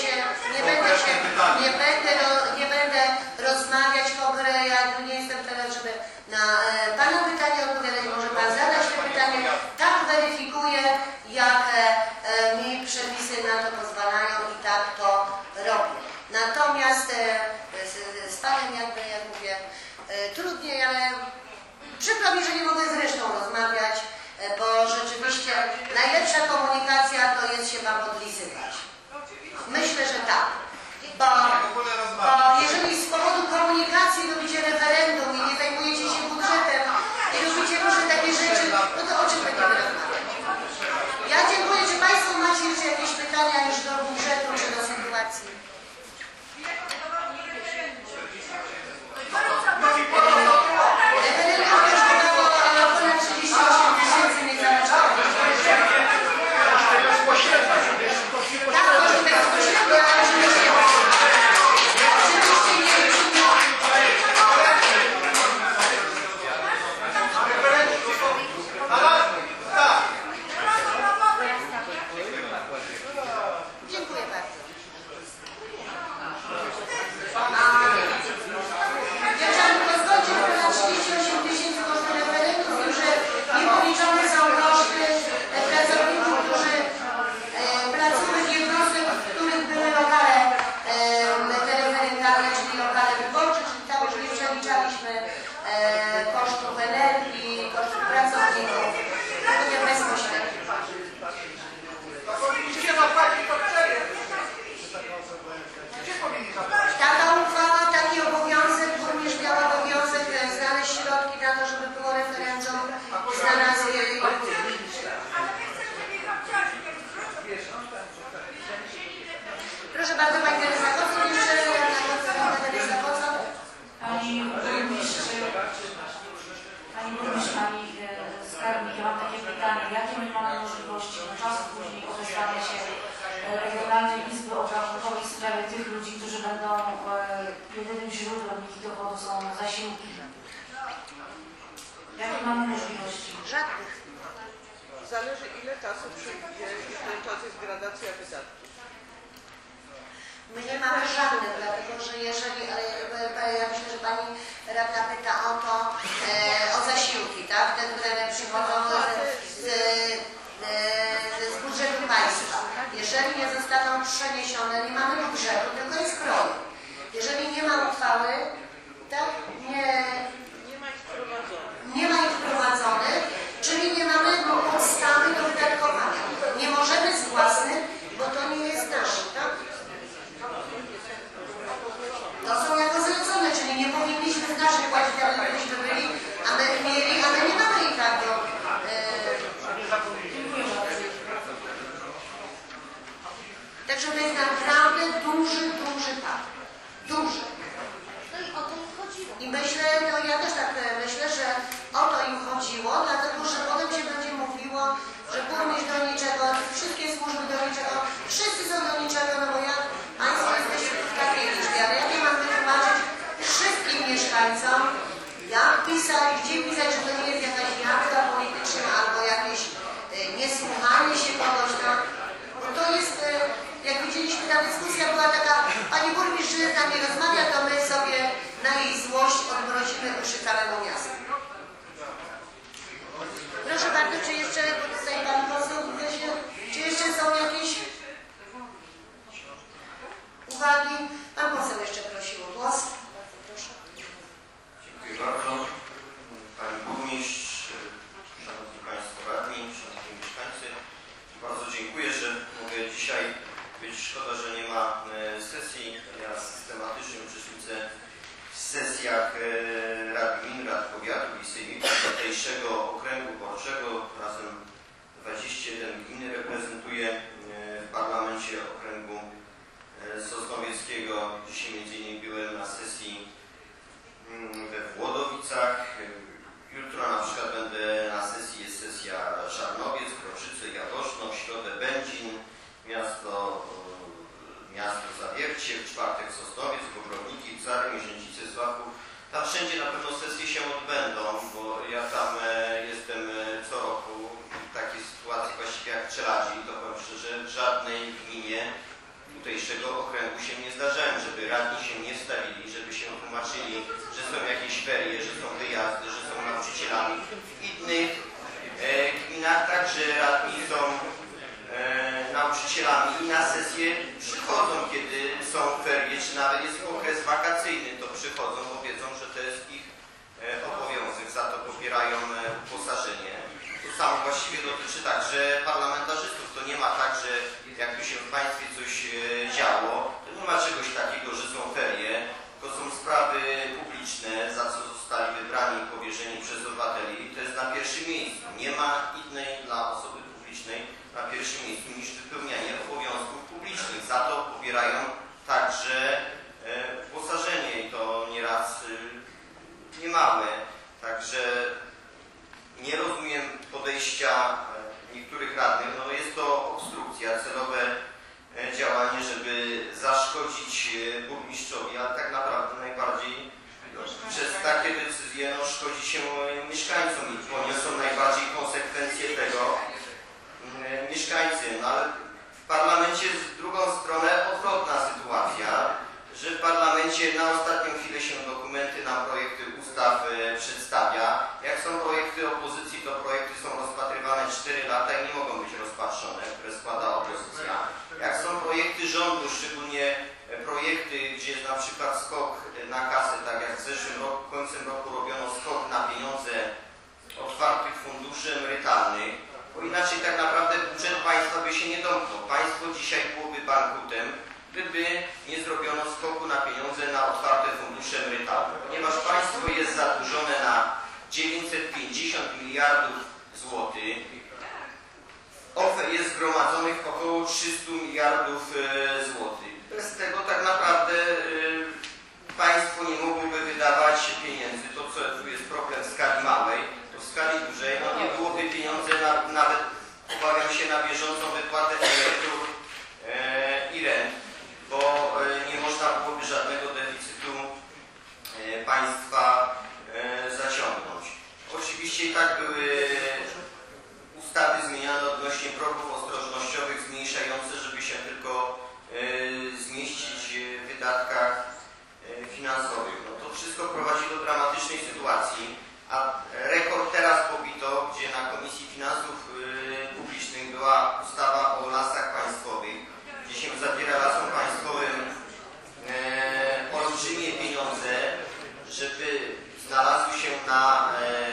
nie będę rozmawiać w ogóle, ja nie jestem teraz, żeby na Pana pytanie odpowiadać, może Pan zadać to pytanie. Tak weryfikuję, jak mi przepisy na to pozwalają i tak to robię. Natomiast z Panem jakby, jak mówię, trudniej, ale przykro mi, że nie mogę z resztą rozmawiać, bo rzeczywiście najlepsza komunikacja to jest się Wam odlizywać. Myślę, że tak. Bo jeżeli z powodu komunikacji robicie referendum i nie zajmujecie się budżetem i robicie różne takie rzeczy, no to o czym będziemy rozmawiać? Ja dziękuję. Czy Państwo macie jeszcze jakieś pytania już do budżetu czy do sytuacji? Referendum kosztowało ponad 38 000 niezależnych. Tak, może bezpośrednio, ale oczywiście dziękuję bardzo. Ja chciałabym pozwolić, że ponad 38 000 koszty referendum, że niepoliczone są koszty pracowników, którzy pracują w jednostkach, w których były lokale te referendalne, czyli lokale wyborcze, czyli tam już nie przeliczaliśmy kosztów energii, kosztów pracowników, tylko nie bezpośrednio. Taka uchwała, taki obowiązek, burmistrz miał obowiązek znaleźć środki na to, żeby było referendum, znalazł je. Proszę bardzo, Pani Teresa Kocon, jeszcze Pani Teresa Kocon. Pani burmistrz, Pani skarbnik, ja mam takie pytanie, jakie my mamy możliwości, no czas później odezwania się Regionalnej Izby Obrachunkowej w sprawie tych ludzi, którzy będą jedynym źródłem ich dochodu są zasiłki. Jakie mamy możliwości? Żadnych. Zależy ile czasu przyjdzie i w ten czas jest gradacja wydatków. My nie mamy żadnych, dlatego że jeżeli, ale ja myślę, że pani radna pyta o to, o zasiłki, tak? Te, które przychodzą z budżetu państwa. Jeżeli nie zostaną przeniesione, nie mamy budżetu, tylko jest kroj. Jeżeli nie ma uchwały, tak? Nie ma ich wprowadzonych, czyli nie mamy podstawy do wydatkowania. Nie możemy z własnych, bo to nie jest nasze, tak? To są jako zlecone, czyli nie powinniśmy z naszych płacić, ale gdybyśmy byli, a my mieli, ale nie mamy i tak do... Także to jest naprawdę duży tak. Duży. No i o to im chodziło. I myślę, no ja też tak myślę, że o to im chodziło, dlatego że potem się będzie mówiło, że burmistrz do niczego, wszystkie służby do niczego, wszyscy są do niczego, no bo ja, państwo jesteście w takiej liczbie, ale jak ja mam wytłumaczyć wszystkim mieszkańcom, jak pisać, gdzie pisać, że to nie jest jakaś jazda polityczna albo jakieś niesłuchanie się kogoś, no, bo to jest, jak widzieliśmy, ta dyskusja była taka, pani burmistrz, że z nami rozmawia, to my sobie na jej złość odmrozimy uszy całemu miastu. Proszę bardzo, czy jeszcze, bo tutaj pan poseł, widzę się, czy jeszcze są jakieś uwagi? Pan poseł jeszcze prosił o głos. Bardzo proszę. Dziękuję bardzo. Pani burmistrz, szanowni państwo radni, szanowni mieszkańcy. Bardzo dziękuję, że mogę dzisiaj być. Szkoda, że nie ma sesji. Ja systematycznie uczestniczę w sesjach rad gmin, rad powiatu i sejmiku tutejszego okręgu wyborczego. Razem 21 gmin reprezentuję w parlamencie okręgu sosnowieckiego. Dzisiaj m.in. byłem na sesji we Włodowicach. Jutro na przykład będę na sesji, jest sesja Żarnowiec, Kroczyce, Jaworzno, w środę Będzin, miasto Zawiercie, w czwartek Sosnowiec, Bobrowniki, Psary, Mierzęcice, Sławków. Tam wszędzie na pewno sesje się odbędą, bo ja tam jestem co roku w takiej sytuacji właściwie jak Czeladzi, to powiem szczerze, w żadnej gminie tutejszego okręgu się nie zdarzają, żeby radni się nie stawili, żeby się tłumaczyli, że są jakieś ferie, że są wyjazdy, że są nauczycielami. W innych gminach także radni są nauczycielami i na sesję przychodzą, kiedy są ferie, czy nawet jest okres wakacyjny, to przychodzą, bo wiedzą, że to jest ich obowiązek, za to pobierają uposażenie. To samo właściwie dotyczy także parlamentarzystów. To nie ma tak, że jakby się w państwie coś działo, to nie ma czegoś takiego, że są ferie, to są sprawy publiczne, za co zostali wybrani i powierzeni przez obywateli. To jest na pierwszym miejscu. Nie ma innej dla osoby publicznej na pierwszym miejscu niż wypełnianie obowiązków publicznych. Za to pobierają także uposażenie i to nieraz niemałe. Także nie rozumiem podejścia niektórych radnych. No jest to obstrukcja, celowe działanie, żeby zaszkodzić burmistrzowi, ale tak naprawdę najbardziej przez takie decyzje szkodzi się mieszkańcom i poniosą najbardziej konsekwencje tego mieszkańcy. No ale w parlamencie jest w drugą stronę odwrotna sytuacja, że w parlamencie na ostatnią chwilę się dokumenty na projekty ustaw przedstawia. Jak są projekty opozycji, to projekty są rozpatrywane 4 lata i nie mogą być rozpatrzone, które składa opozycja. Jak są projekty rządu, szczególnie projekty, gdzie jest na przykład skok na kasę, tak jak w zeszłym roku, końcem roku robiono skok na pieniądze otwartych funduszy emerytalnych, bo inaczej tak naprawdę budżet państwa by się nie domknął. Państwo dzisiaj byłoby bankrutem, gdyby nie zrobiono skoku na pieniądze na otwarte fundusze emerytalne. Ponieważ państwo jest zadłużone na 950 miliardów złotych, ofer jest zgromadzonych około 300 miliardów złotych. Bez tego tak naprawdę państwo nie mogłoby wydawać pieniędzy. To, co tu jest problem w skali małej, to w skali dużej, no nie byłoby pieniądze nawet, obawiam się, na bieżącą wypłatę emerytur i rent, bo nie można byłoby żadnego deficytu państwa zaciągnąć. Oczywiście i tak były ustawy zmieniane odnośnie progów ostrożnościowych zmniejszające, żeby się tylko zmieścić w wydatkach finansowych. No to wszystko prowadzi do dramatycznej sytuacji, a rekord teraz pobito, gdzie na Komisji Finansów Publicznych była ustawa o lasach państwowych, gdzie się zabiera lasom państwowym olbrzymie pieniądze, żeby znalazły się na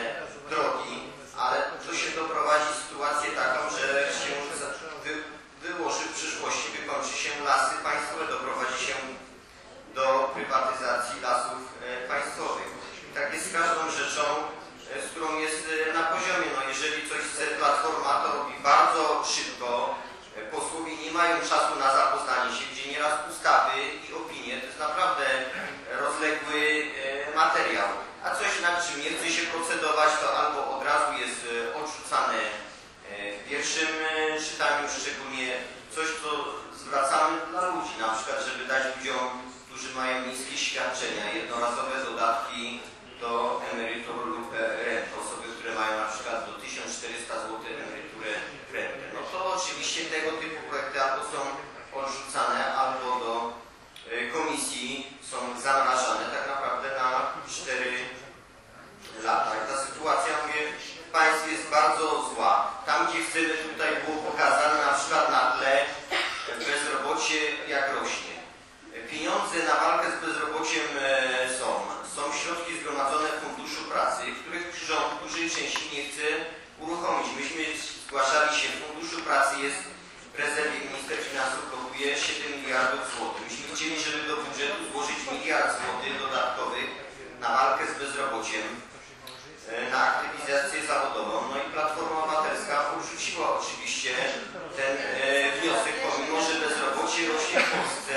drogi, ale to się doprowadzi sytuację taką, że się wyłoży w przyszłości, wykończy się lasy państwowe, doprowadzi się do prywatyzacji lasów państwowych. I tak jest z każdą rzeczą, z którą jest na poziomie. No jeżeli coś chce Platforma, to robi bardzo szybko. Posłowie nie mają czasu na zapoznanie się, gdzie nieraz ustawy i opinie to jest naprawdę rozległy materiał. A coś, nad czym nie chce się procedować, to albo od razu jest odrzucane w pierwszym czytaniu, szczególnie coś, co zwracamy dla ludzi, na przykład, żeby dać ludziom, którzy mają niskie świadczenia, jednorazowe dodatki do emerytur lub rent, osoby, które mają na przykład do 1400 zł emeryturę rentę. No to oczywiście tego typu projekty albo są odrzucane, albo do komisji są zamrażane tak naprawdę na 4 lata. I ta sytuacja, mówię, w państwie jest bardzo zła. Tam, gdzie chcemy, tutaj było pokazane na przykład na tle bezrobocie jak rośnie. Pieniądze na walkę z bezrobociem są środki zgromadzone w Funduszu Pracy, których rząd w dużej części nie chce uruchomić. Myśmy zgłaszali się, w Funduszu Pracy jest w rezerwie, minister finansów blokuje 7 miliardów złotych. Myśmy chcieli, żeby do budżetu złożyć 1 miliard złotych dodatkowych na walkę z bezrobociem, na aktywizację zawodową. No i Platforma Obywatelska odrzuciła oczywiście ten wniosek, pomimo że bezrobocie rośnie w Polsce.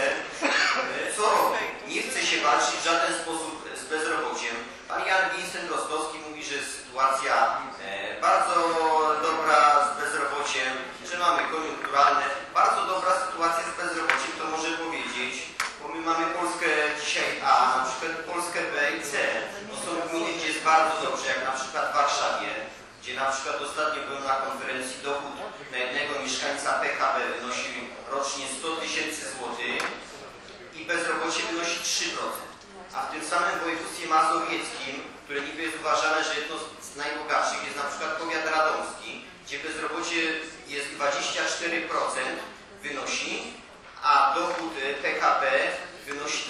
Co robi? Nie chce się walczyć w żaden sposób z bezrobociem. Pan Jan Vincent-Rostowski mówi, że jest sytuacja bardzo dobra z bezrobociem, że mamy koniunkturalne. Bardzo dobra sytuacja z bezrobociem to może powiedzieć, bo my mamy Polskę dzisiaj A, na przykład Polskę B i C. To są gminy, gdzie jest bardzo dobrze, jak na przykład w Warszawie, gdzie na przykład ostatnio byłem na konferencji, dochód na jednego mieszkańca PKB wynosi rocznie 100 000 złotych i bezrobocie wynosi 3%. A w tym samym województwie mazowieckim, które niby jest uważane, że jedno z najbogatszych, jest na przykład powiat radomski, gdzie bezrobocie jest 24% wynosi, a dochód PKB wynosi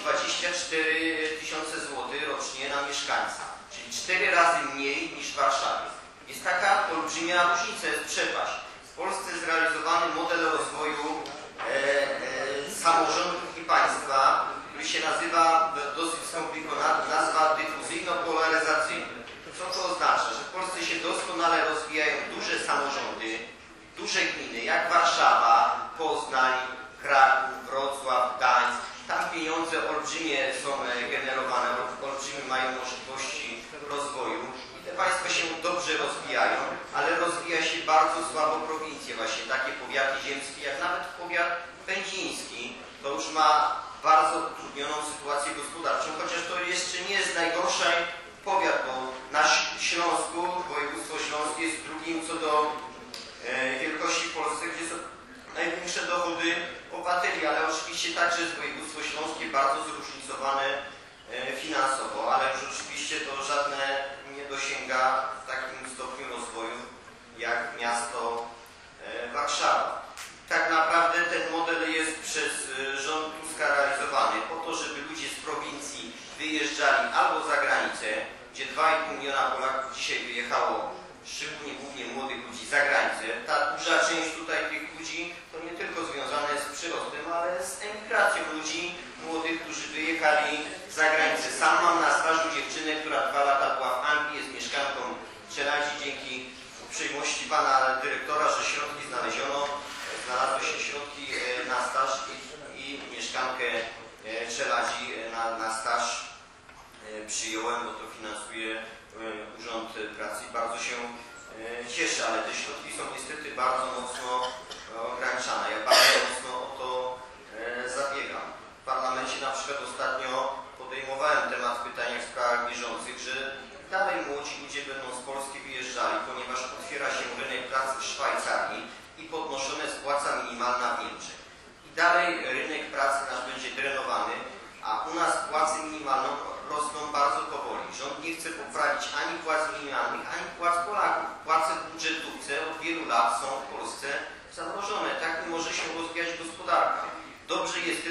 24 000 złotych rocznie na mieszkańca, czyli 4 razy mniej niż w Warszawie. Jest taka olbrzymia różnica, jest przepaść. W Polsce zrealizowany model rozwoju samorządów i państwa, który się nazywa, dosyć skomplikowana nazwa dyfuzyjno-polaryzacyjny. Co to oznacza? Że w Polsce się doskonale rozwijają duże samorządy, duże gminy, jak Warszawa, Poznań, Kraków, Wrocław, Gdańsk. Tam pieniądze olbrzymie są generowane, olbrzymie mają możliwości rozwoju. I te państwa się dobrze rozwijają, ale rozwija się bardzo słabo prowincje, właśnie takie powiaty ziemskie, jak nawet powiat pędziński. To już ma bardzo utrudnioną sytuację gospodarczą, chociaż to jeszcze nie jest najgorszy powiat, bo na Śląsku, województwo śląskie jest drugim co do wielkości w Polsce, gdzie są największe dochody obywateli, ale oczywiście także jest województwo śląskie bardzo zróżnicowane finansowo, ale już oczywiście to żadne nie dosięga w takim stopniu rozwoju jak miasto Warszawa. Tak naprawdę ten model jest przez rząd Tuska realizowany po to, żeby ludzie z prowincji wyjeżdżali albo za granicę, gdzie 2,5 miliona Polaków dzisiaj wyjechało, szczególnie głównie młodych ludzi, za granicę. Ta duża część tutaj tych ludzi to nie tylko związane jest z przyrostem, ale z emigracją ludzi młodych, którzy wyjechali za granicę. Sam mam na stażu dziewczynę, która 2 lata była w Anglii, jest mieszkanką Czeladzi. Dzięki uprzejmości pana dyrektora, że środki znaleziono, znalazły się środki na staż i mieszkankę Czeladzi na staż przyjąłem, bo to finansuje Urząd Pracy i bardzo się cieszę, ale te środki są niestety bardzo mocno ograniczane. Ja bardzo mocno o to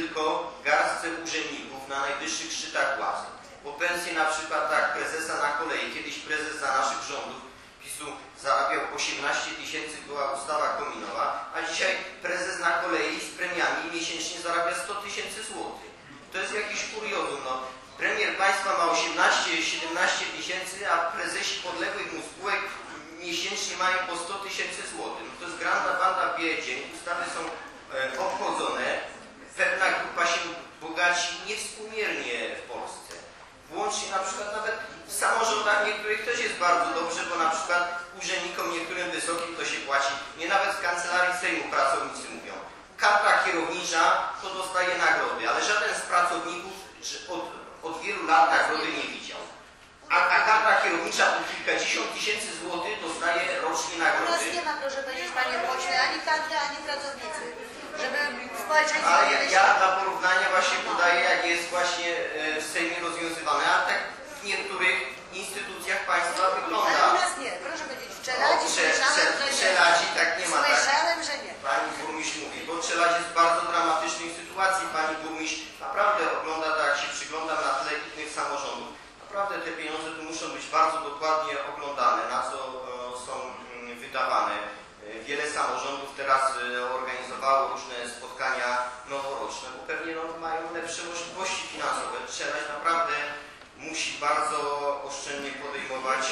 tylko garstce urzędników na najwyższych szczytach władzy. Bo pensje na przykład tak prezesa na kolei, kiedyś prezes za naszych rządów PiS-u zarabiał 18 000, była ustawa kominowa, a dzisiaj prezes na kolei z premiami miesięcznie zarabia 100 000 złotych. To jest jakiś kuriozum. No. Premier państwa ma 18-17 tysięcy, a prezesi podległych mu spółek miesięcznie mają po 100 000 złotych. No to jest granda banda bije dzień, ustawy są obchodzone, pewna grupa się bogaci niewspółmiernie w Polsce. Włącznie na przykład nawet w samorządach niektórych też jest bardzo dobrze, bo na przykład urzędnikom niektórym wysokim to się płaci. Nie nawet w kancelarii Sejmu pracownicy mówią. Kadra kierownicza to dostaje nagrody, ale żaden z pracowników od wielu lat nagrody nie widział. A kadra kierownicza po kilkadziesiąt tysięcy złotych dostaje rocznie U nas nagrody. nie ma, proszę powiedzieć, panie pośle, ani kadry, ani pracownicy. Żeby społeczeństwo Ale nie ja dla porównania właśnie podaję, jak jest właśnie w Sejmie rozwiązywane, a tak w niektórych instytucjach państwa wygląda. Ale u nas nie, proszę powiedzieć, w Czeladzi słyszałem, że nie. W Czeladzi tak nie ma. Słyszałem, że nie. Pani burmistrz mówi, bo Czeladzi jest w bardzo dramatycznej sytuacji. Pani burmistrz naprawdę ogląda, tak jak się przyglądam na tle innych samorządów. Naprawdę te pieniądze tu muszą być bardzo dokładnie oglądane, na co są wydawane. Wiele samorządów teraz organizowało różne spotkania noworoczne, bo pewnie mają lepsze możliwości finansowe. Czeladź naprawdę musi bardzo oszczędnie podejmować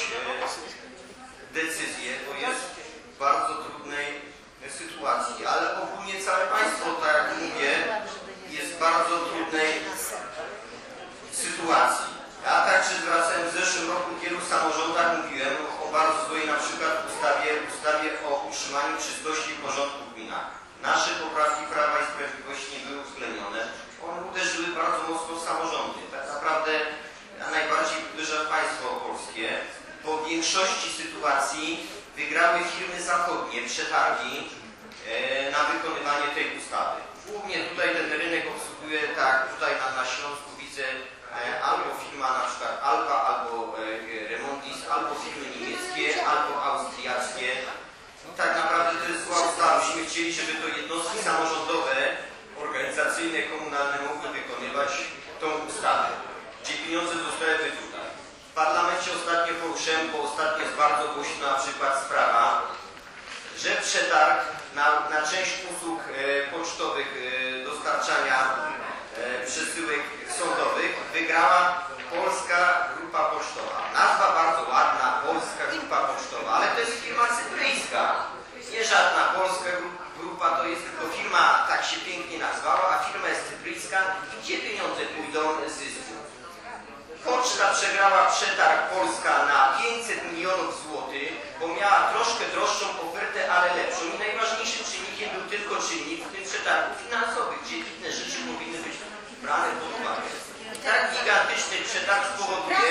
decyzje, bo jest w bardzo trudnej sytuacji. Ale ogólnie całe państwo, tak jak mówię, jest w bardzo trudnej sytuacji. Ja także zwracałem w zeszłym roku w wielu samorządach, mówiłem o bardzo złej na przykład ustawie o utrzymaniu czystości i porządku w gminach. Nasze poprawki Prawa i Sprawiedliwości nie były uwzględnione. One uderzyły bardzo mocno w samorządy. Tak naprawdę najbardziej uderza państwo polskie. Po większości sytuacji wygrały firmy zachodnie przetargi na wykonywanie tej ustawy. Głównie tutaj ten rynek obsługuje, tak tutaj na Śląsku widzę, albo firma na przykład Alba, albo Remondis, albo firmy niemieckie, albo austriackie. I tak naprawdę to jest zła ustawa. Myśmy chcieli, żeby to jednostki samorządowe, organizacyjne, komunalne mogły wykonywać tą ustawę, gdzie pieniądze zostały wydrute. W parlamencie ostatnio poruszyłem, bo ostatnio jest bardzo głośna na przykład sprawa, że przetarg na część usług pocztowych dostarczania przesyłek sądowych wygrała Polska Grupa Pocztowa. Nazwa bardzo ładna, Polska Grupa Pocztowa, ale to jest firma cypryjska. Nie żadna polska grupa, to jest tylko firma, tak się pięknie nazwała, a firma jest cypryjska. I gdzie pieniądze pójdą z zysku? Poczta przegrała przetarg Polska na 500 milionów złotych, bo miała troszkę droższą ofertę, ale lepszą. I najważniejszym czynnikiem był tylko czynnik w tym przetargu finansowych, gdzie inne rzeczy powinny być brane pod uwagę. Tak gigantyczny przetarg spowoduje,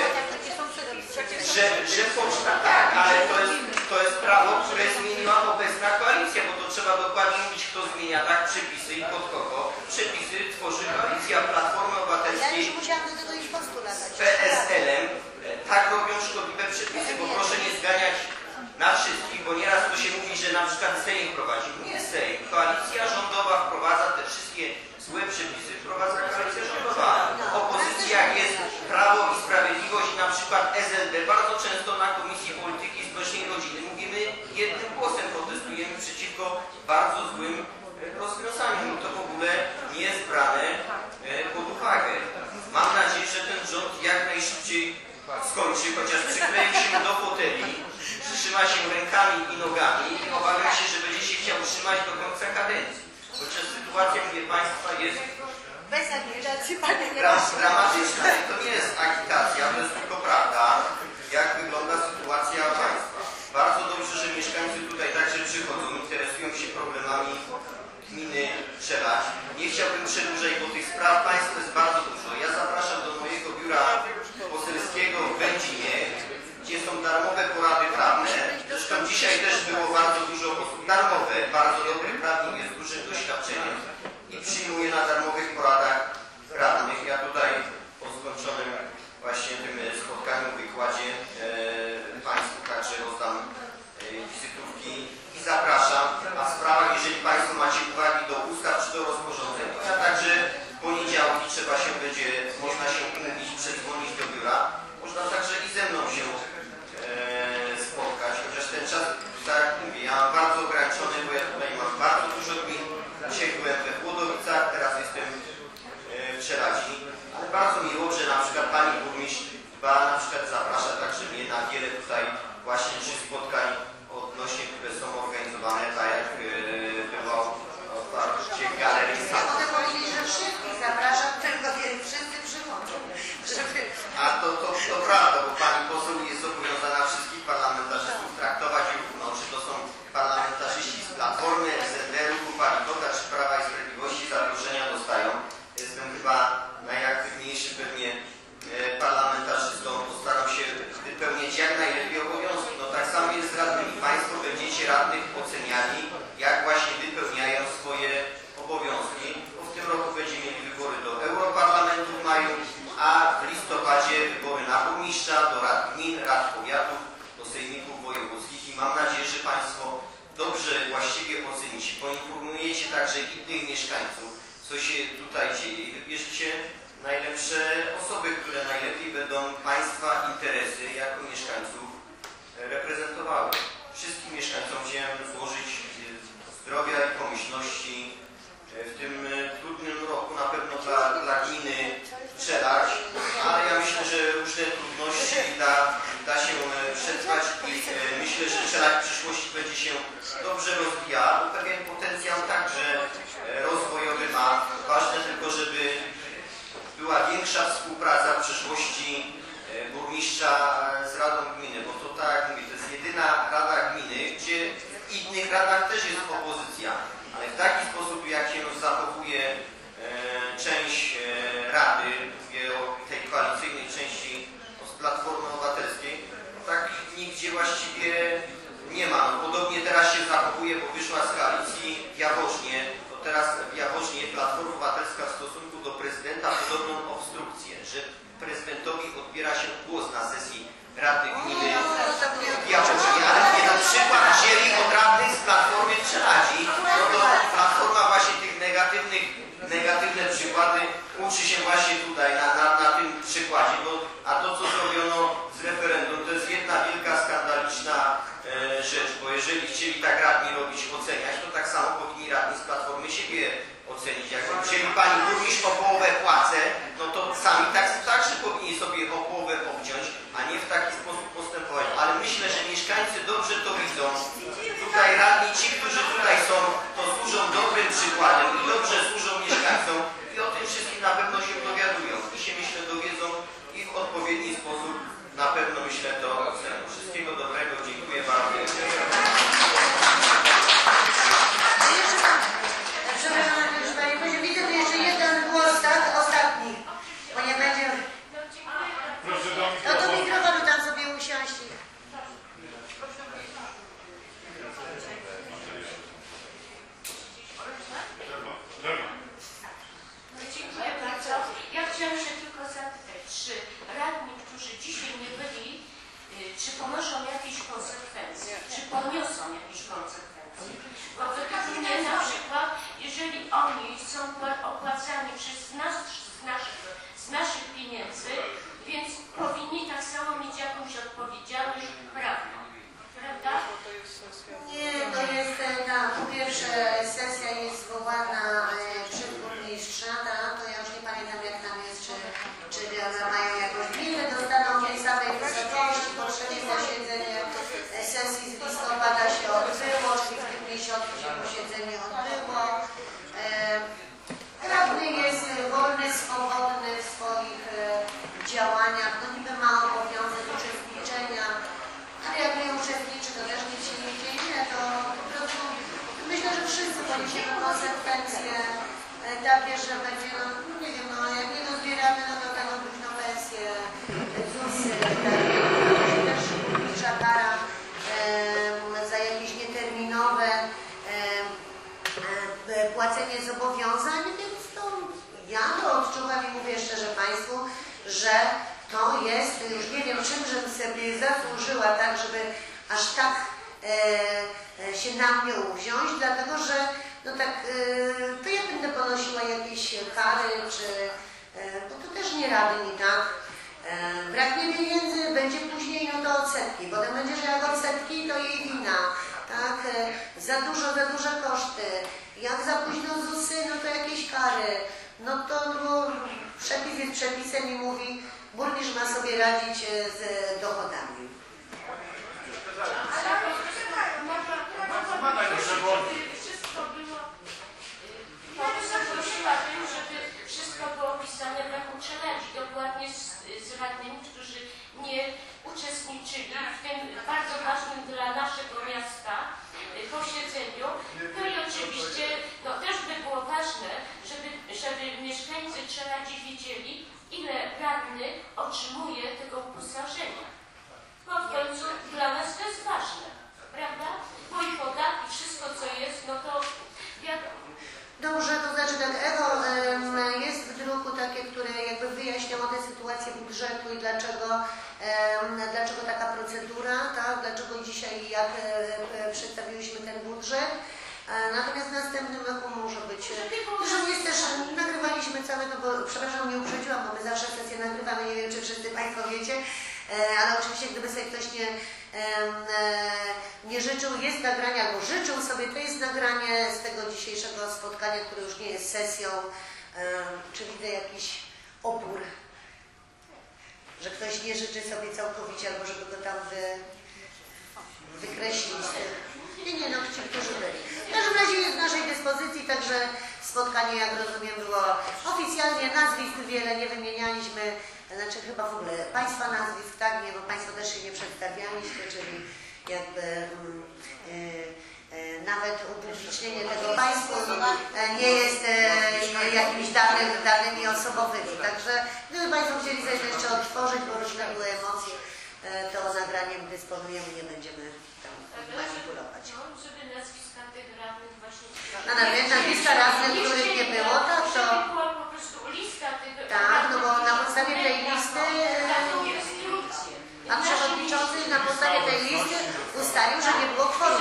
że poczta tak, ale to jest prawo, które zmieniła obecna koalicja, bo to trzeba dokładnie mówić, kto zmienia tak przepisy i pod kogo. Przepisy tworzy koalicja Platformy Obywatelskiej z PSL-em. Tak robią szkodliwe przepisy, bo proszę nie zganiać na wszystkich, bo nieraz to się mówi, że na przykład Sejm wprowadzi. Nie Sejm. Koalicja rządowa wprowadza te wszystkie złe przepisy, wprowadza koalicja rządowa. Opozycja jest Prawo i Sprawiedliwość i na przykład SLD bardzo często na Komisji Polityki Społecznej i Rodziny mówimy jednym głosem, protestujemy przeciwko bardzo złym rozwiązaniom. To w ogóle nie jest brane pod uwagę. Mam nadzieję, że ten rząd jak najszybciej skończy, chociaż przykleił się do foteli, trzyma się rękami i nogami i obawiam się, że będzie się chciał utrzymać do końca kadencji. Chociaż sytuacja, mówię państwa, jest bez agitacji, panie dramatyczna. To nie jest agitacja, to jest tylko prawda, jak wygląda sytuacja państwa. Bardzo dobrze, że mieszkańcy tutaj także przychodzą, interesują się problemami gminy Czeladź. Nie chciałbym przedłużać, bo tych spraw państwa jest bardzo dużo. Ja zapraszam do mojego biura poselskiego w Będzinie, gdzie są darmowe porady prawne. Zresztą dzisiaj też było bardzo dużo osób. Darmowe, bardzo dobry prawnik, jest dużym doświadczeniem i przyjmuje na darmowych poradach prawnych. Ja tutaj po skończonym właśnie tym spotkaniu, wykładzie państwu także rozdam wizytówki i zapraszam. A w sprawach, jeżeli państwo macie uwagi do ustaw czy do rozporządzeń, ja także bardzo miło, że na przykład pani burmistrz chyba na przykład zaprasza także mnie na wiele tutaj właśnie czy spotkań odnośnie, które są organizowane, tak jak było otwarcie galerii. Mogę powiedzieć, że wszystkich zapraszam, tylko wszyscy przychodzą. A to prawda, bo pani poseł jest zobowiązana wszystkich parlamentarzystów traktować równo, czy to są parlamentarzyści z Platformy, SLD-u, Paliwoka czy Prawa i Sprawiedliwości, zaproszenia dostają. Jestem chyba najaktywniejszym pewnie parlamentarzystą, postaram się wypełniać jak najlepiej obowiązki. No tak samo jest z radnymi. Państwo będziecie radnych oceniali, jak właśnie wypełniają swoje obowiązki, bo w tym roku będziemy mieli wybory do Europarlamentu w maju, a w listopadzie wybory na burmistrza, do rad gmin, rad powiatów, do sejmików wojewódzkich i mam nadzieję, że Państwo dobrze, właściwie ocenicie, poinformujecie także innych mieszkańców, co się tutaj dzieje i wybierzecie najlepsze osoby, które najlepiej będą Państwa interesy jako mieszkańców reprezentowały. Wszystkim mieszkańcom chciałem złożyć zdrowia i pomyślności w tym trudnym roku, na pewno dla gminy Żelaś, ale ja myślę, że różne trudności da się przetrwać i myślę, że Żelaś w przyszłości będzie się dobrze rozwijała, bo pewien potencjał także rozwojowy ma. Ważne tylko, żeby była większa współpraca w przyszłości burmistrza z Radą Gminy, bo to tak jak mówię, to jest jedyna Rada Gminy, gdzie w innych radach też jest opozycja, ale w taki sposób, jak się zachowuje część Rady, mówię o tej koalicyjnej części z Platformy Obywatelskiej, tak nigdzie właściwie nie ma. No, podobnie teraz się zachowuje, bo wyszła z koalicji w Jaworznie, to teraz w Jaworznie Platforma Obywatelska w stosunku do prezydenta podobną obstrukcję, że prezydentowi odbiera się głos na sesji Rady Gminy w Jaworznie, ale nie na przykład wzięli od radnych z Platformy w Żelazi, no to Platforma właśnie tych negatywne przykłady uczy się właśnie tutaj na tym przykładzie, a to co zrobiono z referendum to jest jedna wielka skandaliczna rzecz, bo jeżeli chcieli tak radni robić, oceniać, to tak samo powinni radni z Platformy siebie ocenić. Jak wzięli pani burmistrz o połowę płacę, no to sami także powinni sobie o połowę obciąć, a nie w taki sposób postępować. Ale myślę, że mieszkańcy dobrze to widzą. Tutaj radni, ci, którzy tutaj są, to służą dobrym przykładem i dobrze służą mieszkańcom i o tym wszystkim na pewno się dowiadują i się myślę dowiedzą i w odpowiedni sposób na pewno myślę to ocenią. Wszystkiego dobrego, dziękuję bardzo. Widzę tu jeszcze jeden głos, tak? Ostatni, bo nie będzie... No to mikrofonu tam sobie usiąść. Dziękuję bardzo. Ja chciałam się tylko zapytać, czy radni, którzy dzisiaj nie byli, czy ponoszą jakieś konsekwencje? Czy poniosą jakieś konsekwencje? Bo według mnie na przykład, jeżeli oni są opłacani przez nas, z naszych pieniędzy, więc powinni tak samo mieć jakąś odpowiedzialność prawną. Prawda? Nie, to jest, po pierwsze sesja jest zwołana przez burmistrza, to ja już nie pamiętam jak tam jest, czy one mają jakąś gminę, dostaną tej samej wysokości, poprzednie posiedzenie sesji z listopada się odbyło, czyli w tym miesiącu się posiedzenie odbyło. Radny jest wolny, swobodny w swoich działaniach, no niby ma obowiązek uczestniczenia, ale jak nie uczestniczy, to też nic się nie dzieje, to po prostu myślę, że wszyscy poniesiemy konsekwencje takie, że będzie, no nie wiem, no jak nie dozbieramy, no to tego późno pensję, ZUS-y, też duża kara za jakieś nieterminowe płacenie zobowiązań, więc to ja to odczuwam i mówię szczerze Państwu, że to jest, już nie wiem czym, żebym sobie zasłużyła tak, żeby aż tak się na mnie uwziąć, dlatego że no tak, to ja będę ponosiła jakieś kary, czy, bo to też nie radni, tak? Braknie pieniędzy, będzie później, no to odsetki, potem będzie, że jak odsetki, to jej wina, tak? Za duże koszty, jak za późno ZUS-y, no to jakieś kary, no to przepis przepis jest przepisem i mówi, burmistrz ma sobie radzić z dochodami. Ja bym zaprosiła tym, żeby wszystko było opisane w rachunku radzi, dokładnie z radnymi, którzy nie uczestniczyli w tym bardzo ważnym dla naszego miasta posiedzeniu. No i oczywiście też by było ważne, żeby mieszkańcy Czeladzi wiedzieli, ile radny otrzymuje tego uposażenia. Bo w końcu dla nas to jest ważne, prawda? Bo i podatki, wszystko co jest, no to wiadomo. Dobrze, to znaczy tak, Ewo, jest w druku takie, które jakby wyjaśniało tę sytuację budżetu i dlaczego taka procedura, tak? Dlaczego dzisiaj jak przedstawiłyśmy ten budżet. Natomiast w następnym roku może być, że jest też, nagrywaliśmy całe to, bo przepraszam, nie uprzedziłam, bo my zawsze sesję nagrywamy, nie wiem czy wszyscy Państwo wiecie, ale oczywiście gdyby sobie ktoś nie życzył, jest nagranie, albo życzył sobie, to jest nagranie z tego dzisiejszego spotkania, które już nie jest sesją. Czy widzę jakiś opór, że ktoś nie życzy sobie całkowicie, albo żeby go tam wykreślić z tych. Nie, no ci, którzy byli. W każdym razie jest w naszej dyspozycji, także spotkanie, jak rozumiem, było oficjalnie, nazwisk wiele nie wymienialiśmy, znaczy chyba w ogóle Państwa nazwisk, tak, nie, bo Państwo też się nie przedstawialiście, czyli jakby nawet upublicznienie tego Państwu nie jest jakimiś danymi osobowymi. Także gdyby Państwo chcieli sobie to jeszcze odtworzyć, bo różne były emocje, to nagraniem dysponujemy, nie będziemy tam manipulować. Żeby nazwiska tych radnych właśnie... Nazwiska radnych, których nie było, tak to... była po prostu lista tych... Tak, no bo na podstawie tej listy... Pan przewodniczący na podstawie tej listy ustalił, że nie było kwoty.